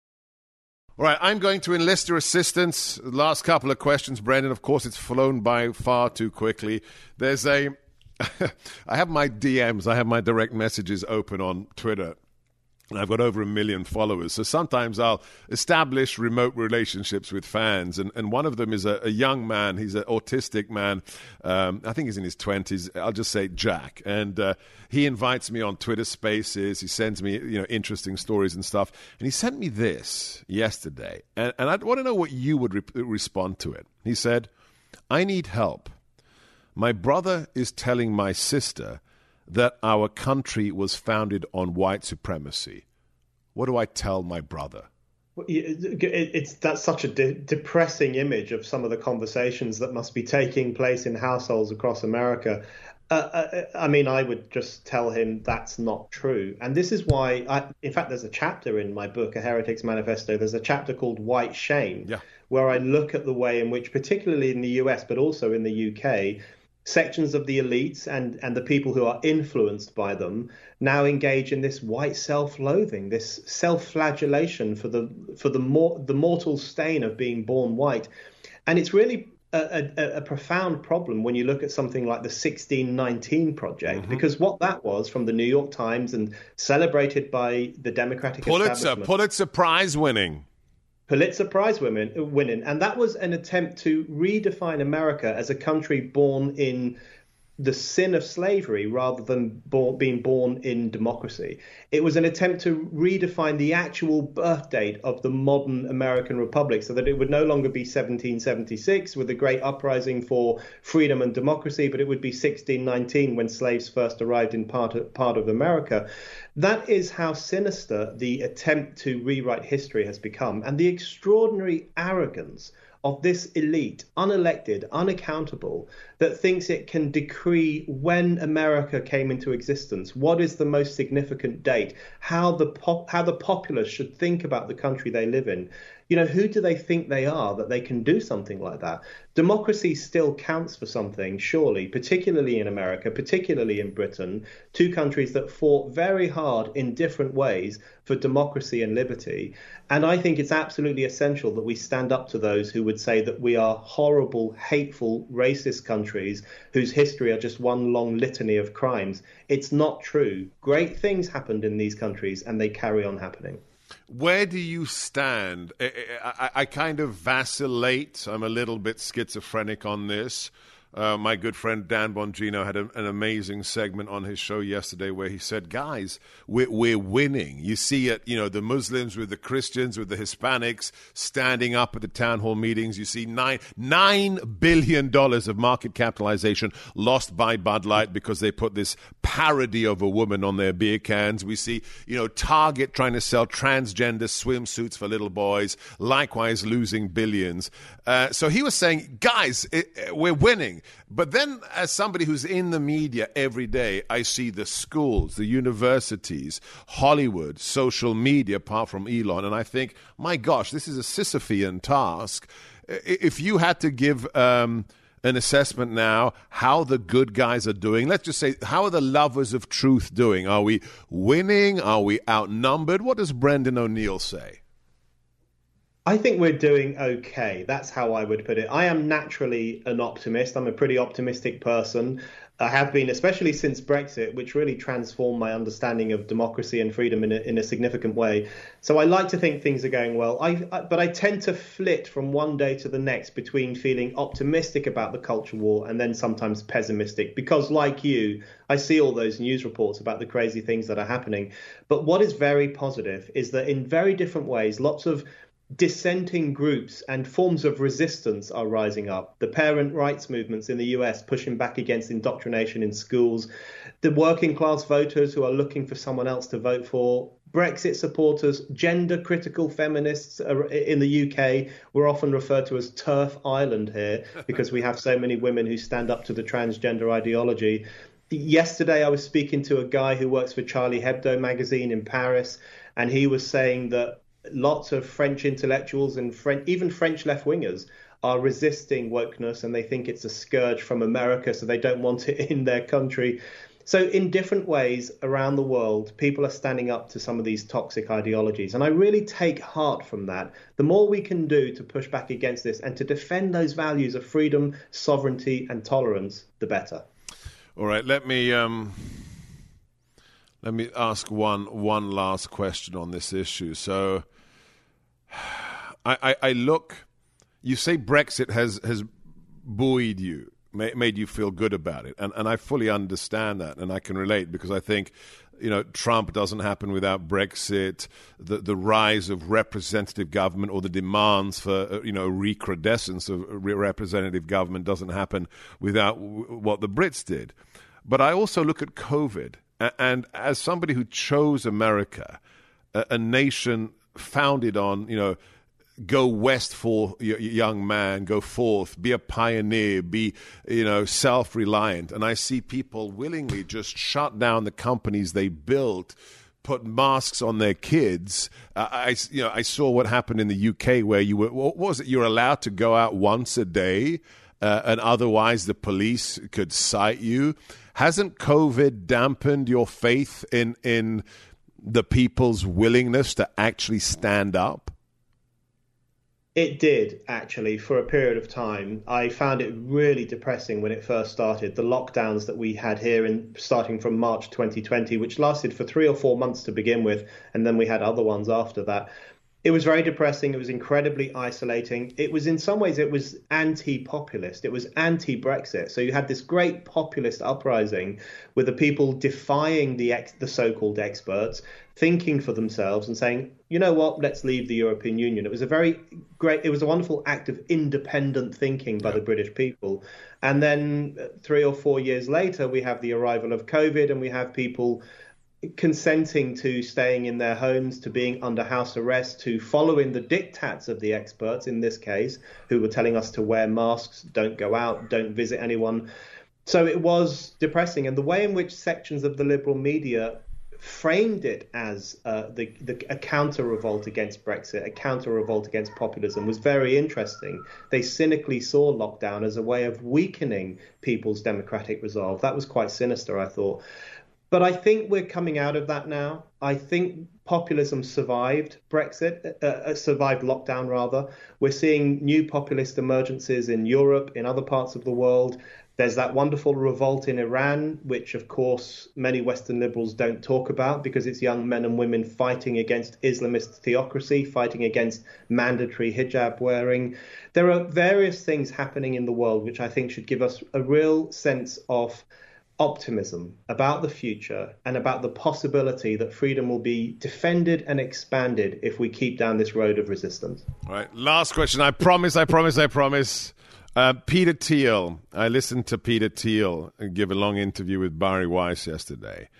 All right, I'm going to enlist your assistance. Last couple of questions, Brendan. Of course, it's flown by far too quickly. There's a... I have my D Ms, I have my direct messages open on Twitter. And I've got over a million followers. So sometimes I'll establish remote relationships with fans. And, and one of them is a, a young man. He's an autistic man. Um, I think he's in his twenties. I'll just say Jack. And uh, he invites me on Twitter Spaces. He sends me, you know, interesting stories and stuff. And he sent me this yesterday. And, and I want to know what you would re- respond to it. He said, I need help. My brother is telling my sister that our country was founded on white supremacy. What do I tell my brother? It's that's such a de- depressing image of some of the conversations that must be taking place in households across America. Uh, I mean, I would just tell him that's not true. And this is why, I, in fact, there's a chapter in my book, A Heretics Manifesto, there's a chapter called White Shame, yeah. where I look at the way in which, particularly in the U S, but also in the U K, sections of the elites and, and the people who are influenced by them now engage in this white self-loathing, this self-flagellation for the for the mor- the mortal stain of being born white. And it's really a, a, a profound problem when you look at something like the sixteen nineteen Project, mm-hmm. because what that was from the New York Times and celebrated by the Democratic Pulitzer, establishment. Pulitzer Prize winning. Pulitzer Prize women, winning. And that was an attempt to redefine America as a country born in the sin of slavery rather than born, being born in democracy. It was an attempt to redefine the actual birth date of the modern American republic so that it would no longer be seventeen seventy-six with the great uprising for freedom and democracy, but it would be sixteen nineteen when slaves first arrived in part of, part of America. That is how sinister the attempt to rewrite history has become, and the extraordinary arrogance of this elite, unelected, unaccountable, that thinks it can decree when America came into existence, what is the most significant date, how the pop, how the populace should think about the country they live in. You know, who do they think they are that they can do something like that? Democracy still counts for something, surely, particularly in America, particularly in Britain, two countries that fought very hard in different ways for democracy and liberty. And I think it's absolutely essential that we stand up to those who would say that we are horrible, hateful, racist countries whose history are just one long litany of crimes. It's not true. Great things happened in these countries and they carry on happening. Where do you stand? I, I, I kind of vacillate. I'm a little bit schizophrenic on this. Uh, my good friend Dan Bongino had a, an amazing segment on his show yesterday where he said, guys, we're, we're winning. You see it, you know, the Muslims with the Christians, with the Hispanics standing up at the town hall meetings. You see nine, nine billion dollars of market capitalization lost by Bud Light because they put this parody of a woman on their beer cans. We see, you know, Target trying to sell transgender swimsuits for little boys, likewise losing billions. Uh, so he was saying, guys, it, it, we're winning. But then as somebody who's in the media every day, I see the schools, the universities, Hollywood, social media, apart from Elon, and I think, my gosh, this is a Sisyphean task. If you had to give um, an assessment now how the good guys are doing, let's just say, how are the lovers of truth doing? Are we winning? Are we outnumbered? What does Brendan O'Neill say? I think we're doing okay. That's how I would put it. I am naturally an optimist. I'm a pretty optimistic person. I have been, especially since Brexit, which really transformed my understanding of democracy and freedom in a, in a significant way. So I like to think things are going well. I, I, but I tend to flit from one day to the next between feeling optimistic about the culture war and then sometimes pessimistic, because like you, I see all those news reports about the crazy things that are happening. But what is very positive is that in very different ways, lots of dissenting groups and forms of resistance are rising up. The parent rights movements in the U S pushing back against indoctrination in schools, the working class voters who are looking for someone else to vote for, Brexit supporters, gender critical feminists in the U K. We're often referred to as TERF Island here because we have so many women who stand up to the transgender ideology. Yesterday, I was speaking to a guy who works for Charlie Hebdo magazine in Paris, and he was saying that lots of French intellectuals and French, even French left-wingers are resisting wokeness, and they think it's a scourge from America, so they don't want it in their country. So in different ways around the world, people are standing up to some of these toxic ideologies. And I really take heart from that. The more we can do to push back against this and to defend those values of freedom, sovereignty and tolerance, the better. All right, let me... Um... Let me ask one one last question on this issue. So, I, I, I look. You say Brexit has has buoyed you, made you feel good about it, and and I fully understand that, and I can relate because I think, you know, Trump doesn't happen without Brexit. The the rise of representative government or the demands for, you know, recrudescence of representative government doesn't happen without what the Brits did. But I also look at COVID. And as somebody who chose America, a, a nation founded on, you know, go west for young man, go forth, be a pioneer, be, you know, self-reliant. And I see people willingly just shut down the companies they built, put masks on their kids. Uh, I, you know, I saw what happened in the U K where you were, what was it? You're allowed to go out once a day, uh, and otherwise the police could cite you. Hasn't COVID dampened your faith in in the people's willingness to actually stand up? It did, actually, for a period of time. I found it really depressing when it first started. The lockdowns that we had here, in, starting from March twenty twenty, which lasted for three or four months to begin with, and then we had other ones after that. It was very depressing. It was incredibly isolating. It was, in some ways, it was anti-populist. It was anti-Brexit. So you had this great populist uprising with the people defying the ex- the so-called experts, thinking for themselves and saying, you know what, let's leave the European Union. It was a very great, it was a wonderful act of independent thinking by the British people. And then three or four years later, we have the arrival of COVID, and we have people consenting to staying in their homes, to being under house arrest, to following the diktats of the experts in this case, who were telling us to wear masks, don't go out, don't visit anyone. So it was depressing. And the way in which sections of the liberal media framed it as uh, the, the, a counter-revolt against Brexit, a counter-revolt against populism, was very interesting. They cynically saw lockdown as a way of weakening people's democratic resolve. That was quite sinister, I thought. But I think we're coming out of that now. I think populism survived Brexit, uh, survived lockdown, rather. We're seeing new populist emergences in Europe, in other parts of the world. There's that wonderful revolt in Iran, which, of course, many Western liberals don't talk about because it's young men and women fighting against Islamist theocracy, fighting against mandatory hijab wearing. There are various things happening in the world which I think should give us a real sense of optimism about the future and about the possibility that freedom will be defended and expanded if we keep down this road of resistance. All right, last question. I promise, I promise, I promise. Uh, Peter Thiel. I listened to Peter Thiel give a long interview with Barry Weiss yesterday.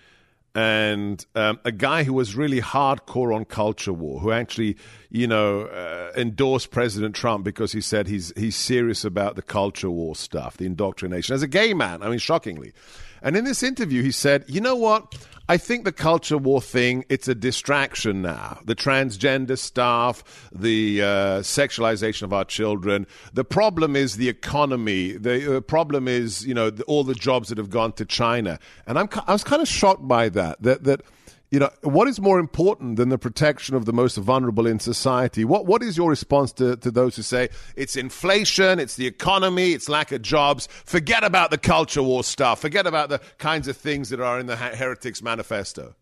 And um, a guy who was really hardcore on culture war, who actually, you know, uh, endorsed President Trump because he said he's he's serious about the culture war stuff, the indoctrination. As a gay man, I mean, shockingly. And in this interview, he said, you know what? I think the culture war thing, it's a distraction now. The transgender stuff, the uh, sexualization of our children. The problem is the economy. The uh, problem is, you know, the, all the jobs that have gone to China. And I'm, I was kind of shocked by that, that, that, you know, what is more important than the protection of the most vulnerable in society? What What is your response to, to those who say it's inflation, it's the economy, it's lack of jobs? Forget about the culture war stuff. Forget about the kinds of things that are in the Heretics Manifesto.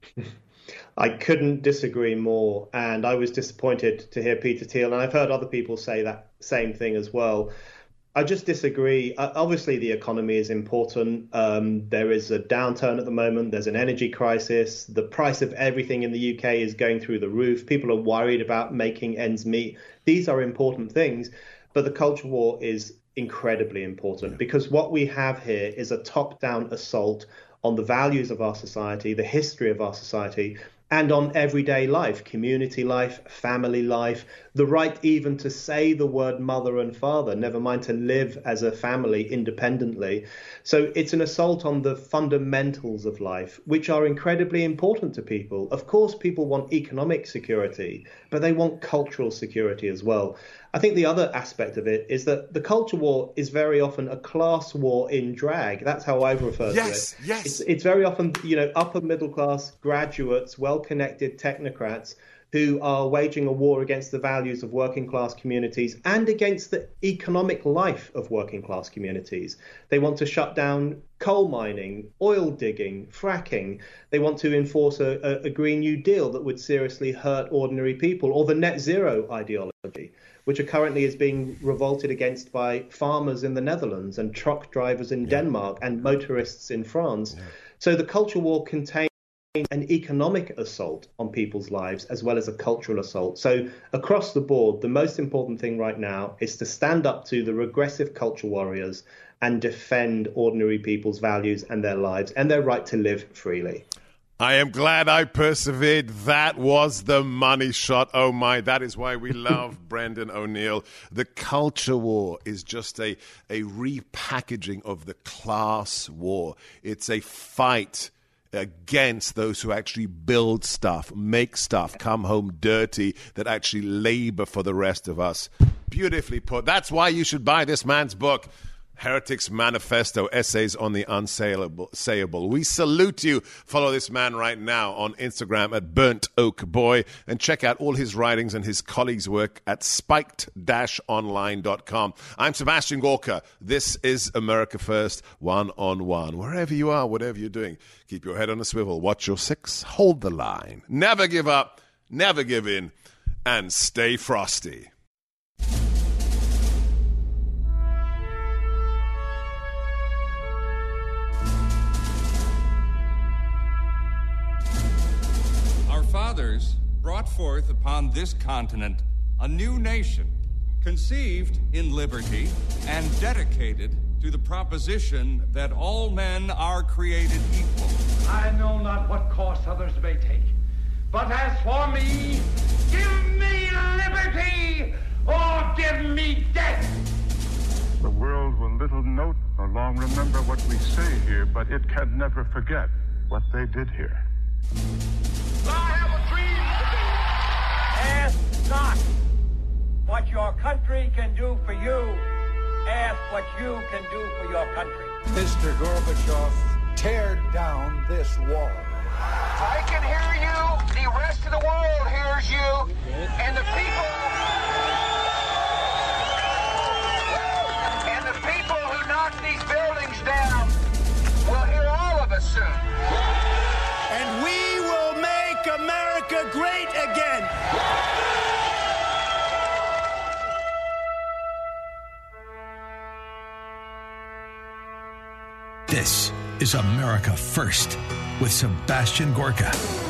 I couldn't disagree more. And I was disappointed to hear Peter Thiel, and I've heard other people say that same thing as well. I just disagree. Uh, obviously, the economy is important. Um, there is a downturn at the moment. There's an energy crisis. The price of everything in the U K is going through the roof. People are worried about making ends meet. These are important things. But the culture war is incredibly important because what we have here is a top-down assault on the values of our society, the history of our society, and on everyday life, community life, family life, the right even to say the word mother and father, never mind to live as a family independently. So it's an assault on the fundamentals of life, which are incredibly important to people. Of course, people want economic security, but they want cultural security as well. I think the other aspect of it is that the culture war is very often a class war in drag. That's how I've referred yes, to it. Yes, yes. It's, it's very often, you know, upper middle class graduates, well-connected technocrats who are waging a war against the values of working class communities and against the economic life of working class communities. They want to shut down coal mining, oil digging, fracking. They want to enforce a, a, a Green New Deal that would seriously hurt ordinary people, or the net zero ideology, which are currently is being revolted against by farmers in the Netherlands and truck drivers in yeah. Denmark and motorists in France. Yeah. So the culture war contains an economic assault on people's lives as well as a cultural assault. So across the board, the most important thing right now is to stand up to the regressive culture warriors and defend ordinary people's values and their lives and their right to live freely. I am glad I persevered. That was the money shot. Oh my, that is why we love Brendan O'Neill. The culture war is just a, a repackaging of the class war. It's a fight against those who actually build stuff, make stuff, come home dirty, that actually labor for the rest of us. Beautifully put. That's why you should buy this man's book, Heretics Manifesto, Essays on the Unsayable. We salute you. Follow this man right now on Instagram at Burnt Oak Boy and check out all his writings and his colleagues' work at spiked dash online dot com. I'm Sebastian Gorka. This is America First, one-on-one. Wherever you are, whatever you're doing, keep your head on a swivel. Watch your six. Hold the line. Never give up. Never give in. and stay frosty. Our fathers brought forth upon this continent a new nation, conceived in liberty and dedicated to the proposition that all men are created equal. I know not what course others may take, but as for me, give me liberty or give me death. The world will little note or long remember what we say here, but it can never forget what they did here. I have a dream today. Ask not what your country can do for you. Ask what you can do for your country. Mister Gorbachev, tear down this wall. I can hear you. The rest of the world hears you. And the people... And the people who knock these buildings down will hear all of us soon. And we will make America great again. This is America First with Sebastian Gorka.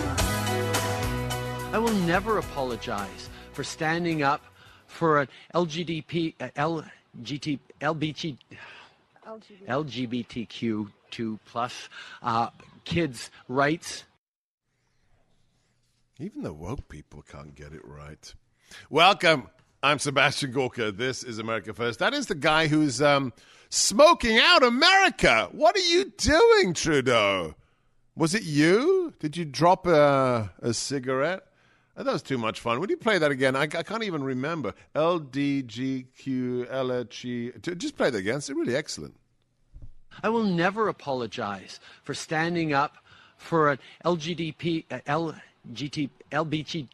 I will never apologize for standing up for an L G B T, uh, L G T, L B T, L G B T Q two plus uh, kids' rights. Even the woke people can't get it right. Welcome. I'm Sebastian Gorka. This is America First. That is the guy who's um, smoking out America. What are you doing, Trudeau? Was it you? Did you drop a, a cigarette? Oh, that was too much fun. Would you play that again? I, I can't even remember. L D G Q L H E. Just play that again. It's really excellent. I will never apologize for standing up for an L G B T, uh, L G T, L B T,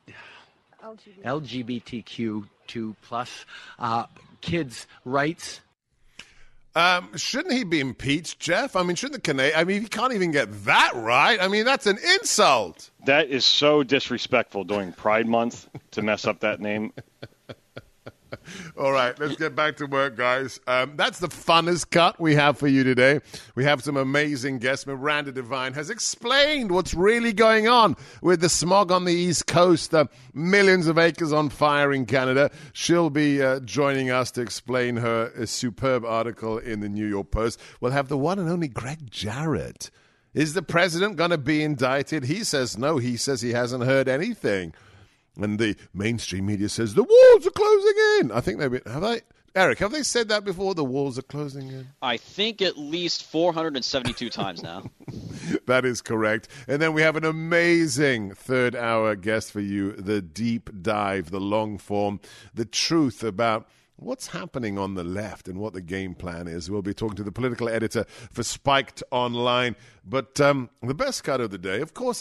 L G B T Q two plus uh, kids' rights. Um, shouldn't he be impeached, Jeff? I mean, shouldn't the Canadian... I mean, he can't even get that right. I mean, that's an insult. That is so disrespectful during Pride Month to mess up that name. All right, let's get back to work, guys. Um, that's the funnest cut we have for you today. We have some amazing guests. Miranda Devine has explained what's really going on with the smog on the East Coast, uh, millions of acres on fire in Canada. She'll be uh, joining us to explain her uh, superb article in the New York Post. We'll have the one and only Greg Jarrett. Is the president going to be indicted? He says no. He says he hasn't heard anything. And the mainstream media says the walls are closing in. I think they've been, have they, Eric, have they said that before? The walls are closing in? I think at least four hundred seventy-two times now. That is correct. And then we have an amazing third hour guest for you, the deep dive, the long form, the truth about what's happening on the left and what the game plan is. We'll be talking to the political editor for Spiked Online. But um, the best cut of the day, of course,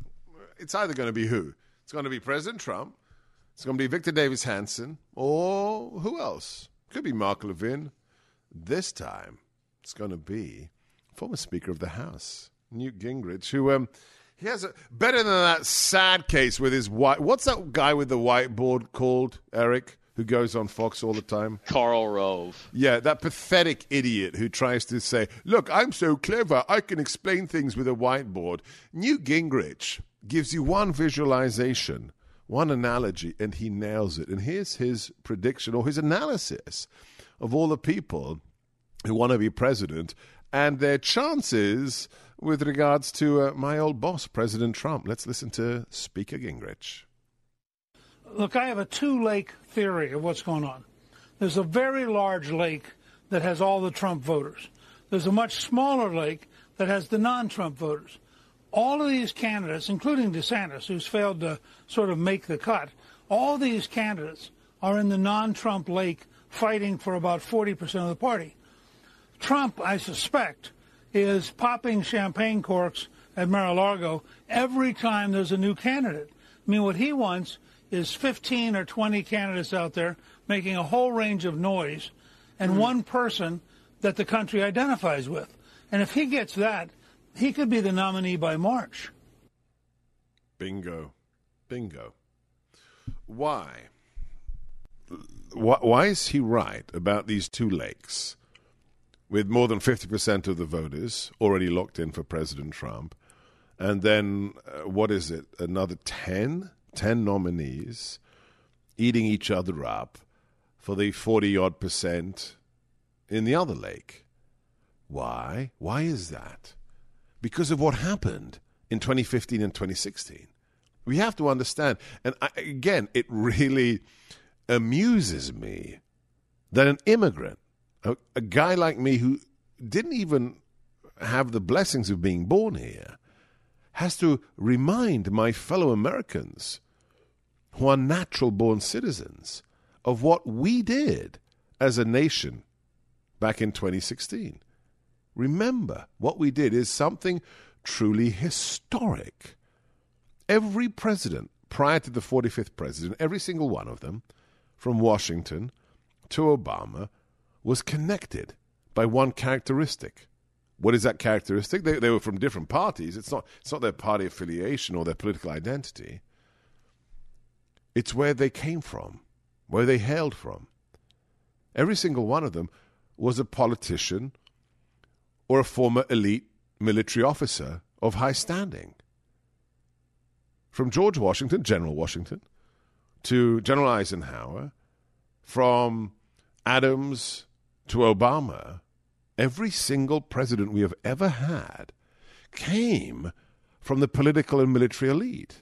it's either going to be who? It's going to be President Trump. It's going to be Victor Davis Hanson. Or who else? Could be Mark Levin. This time, it's going to be former Speaker of the House, Newt Gingrich, who um, he has a better than that sad case with his white. What's that guy with the whiteboard called, Eric, who goes on Fox all the time? Karl Rove. Yeah, that pathetic idiot who tries to say, look, I'm so clever, I can explain things with a whiteboard. Newt Gingrich gives you one visualization, one analogy, and he nails it. And here's his prediction or his analysis of all the people who want to be president and their chances with regards to uh, my old boss, President Trump. Let's listen to Speaker Gingrich. Look, I have a two-lake theory of what's going on. There's a very large lake that has all the Trump voters. There's a much smaller lake that has the non-Trump voters. All of these candidates, including DeSantis, who's failed to sort of make the cut, all these candidates are in the non-Trump lake fighting for about forty percent of the party. Trump, I suspect, is popping champagne corks at Mar-a-Lago every time there's a new candidate. I mean, what he wants is fifteen or twenty candidates out there making a whole range of noise and mm-hmm. one person that the country identifies with. And if he gets that, he could be the nominee by March. Bingo. Bingo. why? why? Why is he right about these two lakes with more than fifty percent of the voters already locked in for President Trump? And then, uh, what is it, another ten? ten nominees eating each other up for the forty-odd percent in the other lake. Why? Why is that? Because of what happened in twenty fifteen and twenty sixteen. We have to understand, and I, again, it really amuses me that an immigrant, a, a guy like me who didn't even have the blessings of being born here, has to remind my fellow Americans who are natural-born citizens of what we did as a nation back in twenty sixteen. Remember, what we did is something truly historic. Every president prior to the forty-fifth president, every single one of them, from Washington to Obama, was connected by one characteristic. What is that characteristic? They, they were from different parties. It's not, it's not their party affiliation or their political identity. It's where they came from, where they hailed from. Every single one of them was a politician or a former elite military officer of high standing. From George Washington, General Washington, to General Eisenhower, from Adams to Obama, every single president we have ever had came from the political and military elite.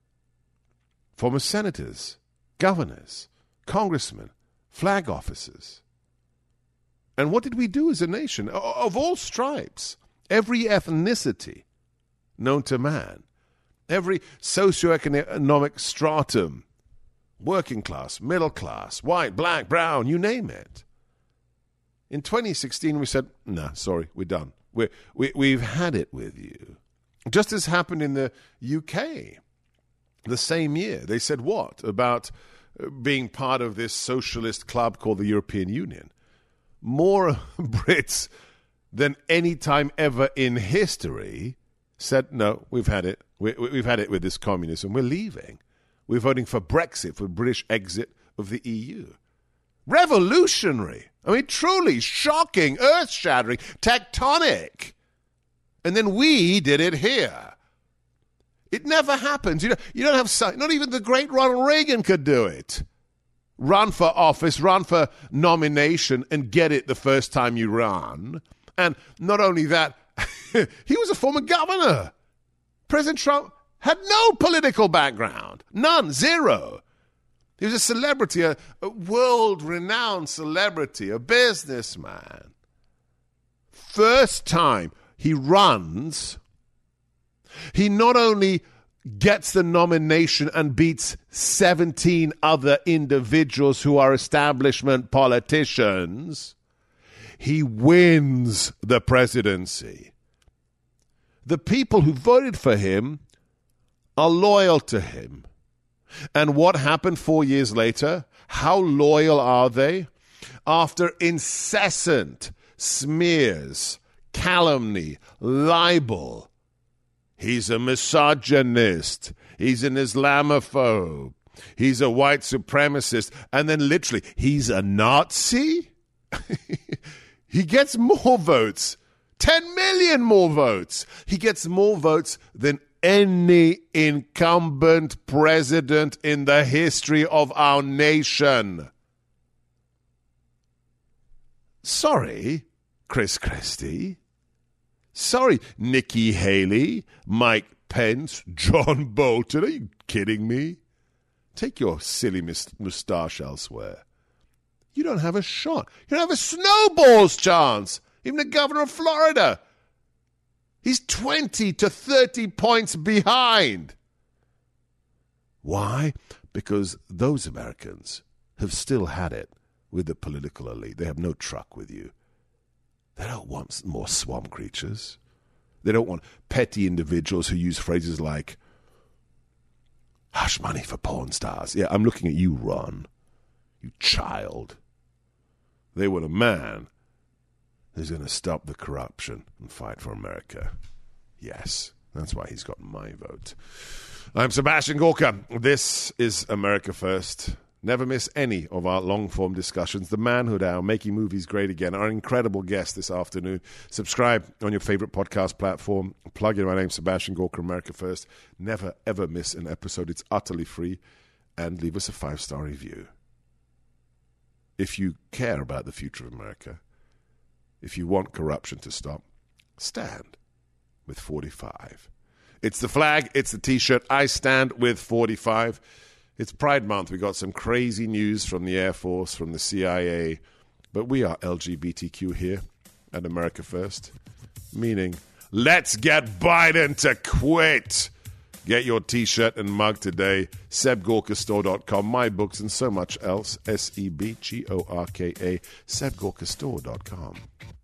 Former senators, governors, congressmen, flag officers. And what did we do as a nation? Of all stripes, every ethnicity known to man, every socioeconomic stratum, working class, middle class, white, black, brown, you name it. In twenty sixteen, we said, nah, sorry, we're done. We're, we, we've had it with you. Just as happened in the U K the same year. They said what about being part of this socialist club called the European Union? More Brits than any time ever in history said, no, we've had it. We, we've had it with this communism. We're leaving. We're voting for Brexit, for British exit of the E U. Revolutionary. I mean, truly shocking, earth-shattering, tectonic. And then we did it here. It never happens. You know, you don't have, not even the great Ronald Reagan could do it. Run for office, run for nomination, and get it the first time you run. And not only that, he was a former governor. President Trump had no political background. None. Zero. He was a celebrity, a, a world-renowned celebrity, a businessman. First time he runs, he not only gets the nomination and beats seventeen other individuals who are establishment politicians, he wins the presidency. The people who voted for him are loyal to him. And what happened four years later? How loyal are they? After incessant smears, calumny, libel. He's a misogynist. He's an Islamophobe. He's a white supremacist. And then literally, he's a Nazi? He gets more votes. ten million more votes. He gets more votes than any incumbent president in the history of our nation. Sorry, Chris Christie. Sorry, Nikki Haley, Mike Pence, John Bolton. Are you kidding me? Take your silly moustache elsewhere. You don't have a shot. You don't have a snowball's chance. Even the governor of Florida. He's twenty to thirty points behind. Why? Because those Americans have still had it with the political elite. They have no truck with you. They don't want more swamp creatures. They don't want petty individuals who use phrases like, hush money for porn stars. Yeah, I'm looking at you, Ron. You child. They want a man who's going to stop the corruption and fight for America. Yes, That's why he's got my vote. I'm Sebastian Gorka. This is America First. Never miss any of our long-form discussions. The Manhood Hour, Making Movies Great Again, our incredible guest this afternoon. Subscribe on your favorite podcast platform. Plug in my name, Sebastian Gorka, America First. Never, ever miss an episode. It's utterly free. And leave us a five-star review. If you care about the future of America, if you want corruption to stop, stand with forty-five. It's the flag, it's the T-shirt. I stand with forty-five. It's Pride Month. We got some crazy news from the Air Force, from the C I A, but we are L G B T Q here at America First, meaning let's get Biden to quit. Get your T-shirt and mug today. Seb Gorka Store dot com. My books and so much else. S E B G O R K A. Seb Gorka Store dot com.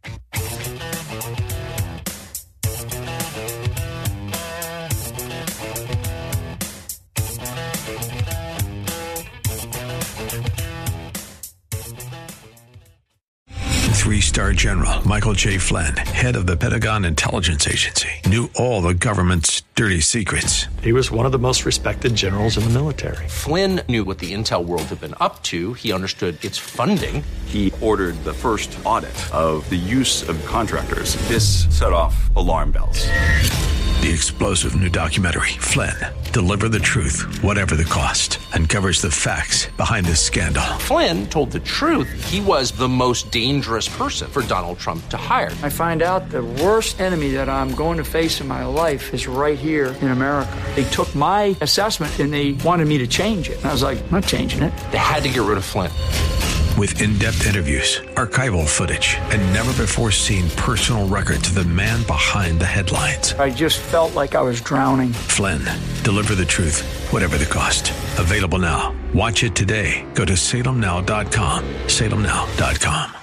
Three-star General Michael J. Flynn, head of the Pentagon Intelligence Agency, knew all the government's dirty secrets. He was one of the most respected generals in the military. Flynn knew what the intel world had been up to. He understood its funding. He ordered the first audit of the use of contractors. This set off alarm bells. The explosive new documentary, Flynn, Deliver the Truth, Whatever the Cost, uncovers the facts behind this scandal. Flynn told the truth. He was the most dangerous person for Donald Trump to hire. I find out the worst enemy that I'm going to face in my life is right here in America. They took my assessment and they wanted me to change it. And I was like, I'm not changing it. They had to get rid of Flynn. With in-depth interviews, archival footage, and never-before-seen personal records of the man behind the headlines. I just felt like I was drowning. Flynn, Deliver the Truth, Whatever the Cost. Available now. Watch it today. Go to Salem Now dot com. Salem Now dot com.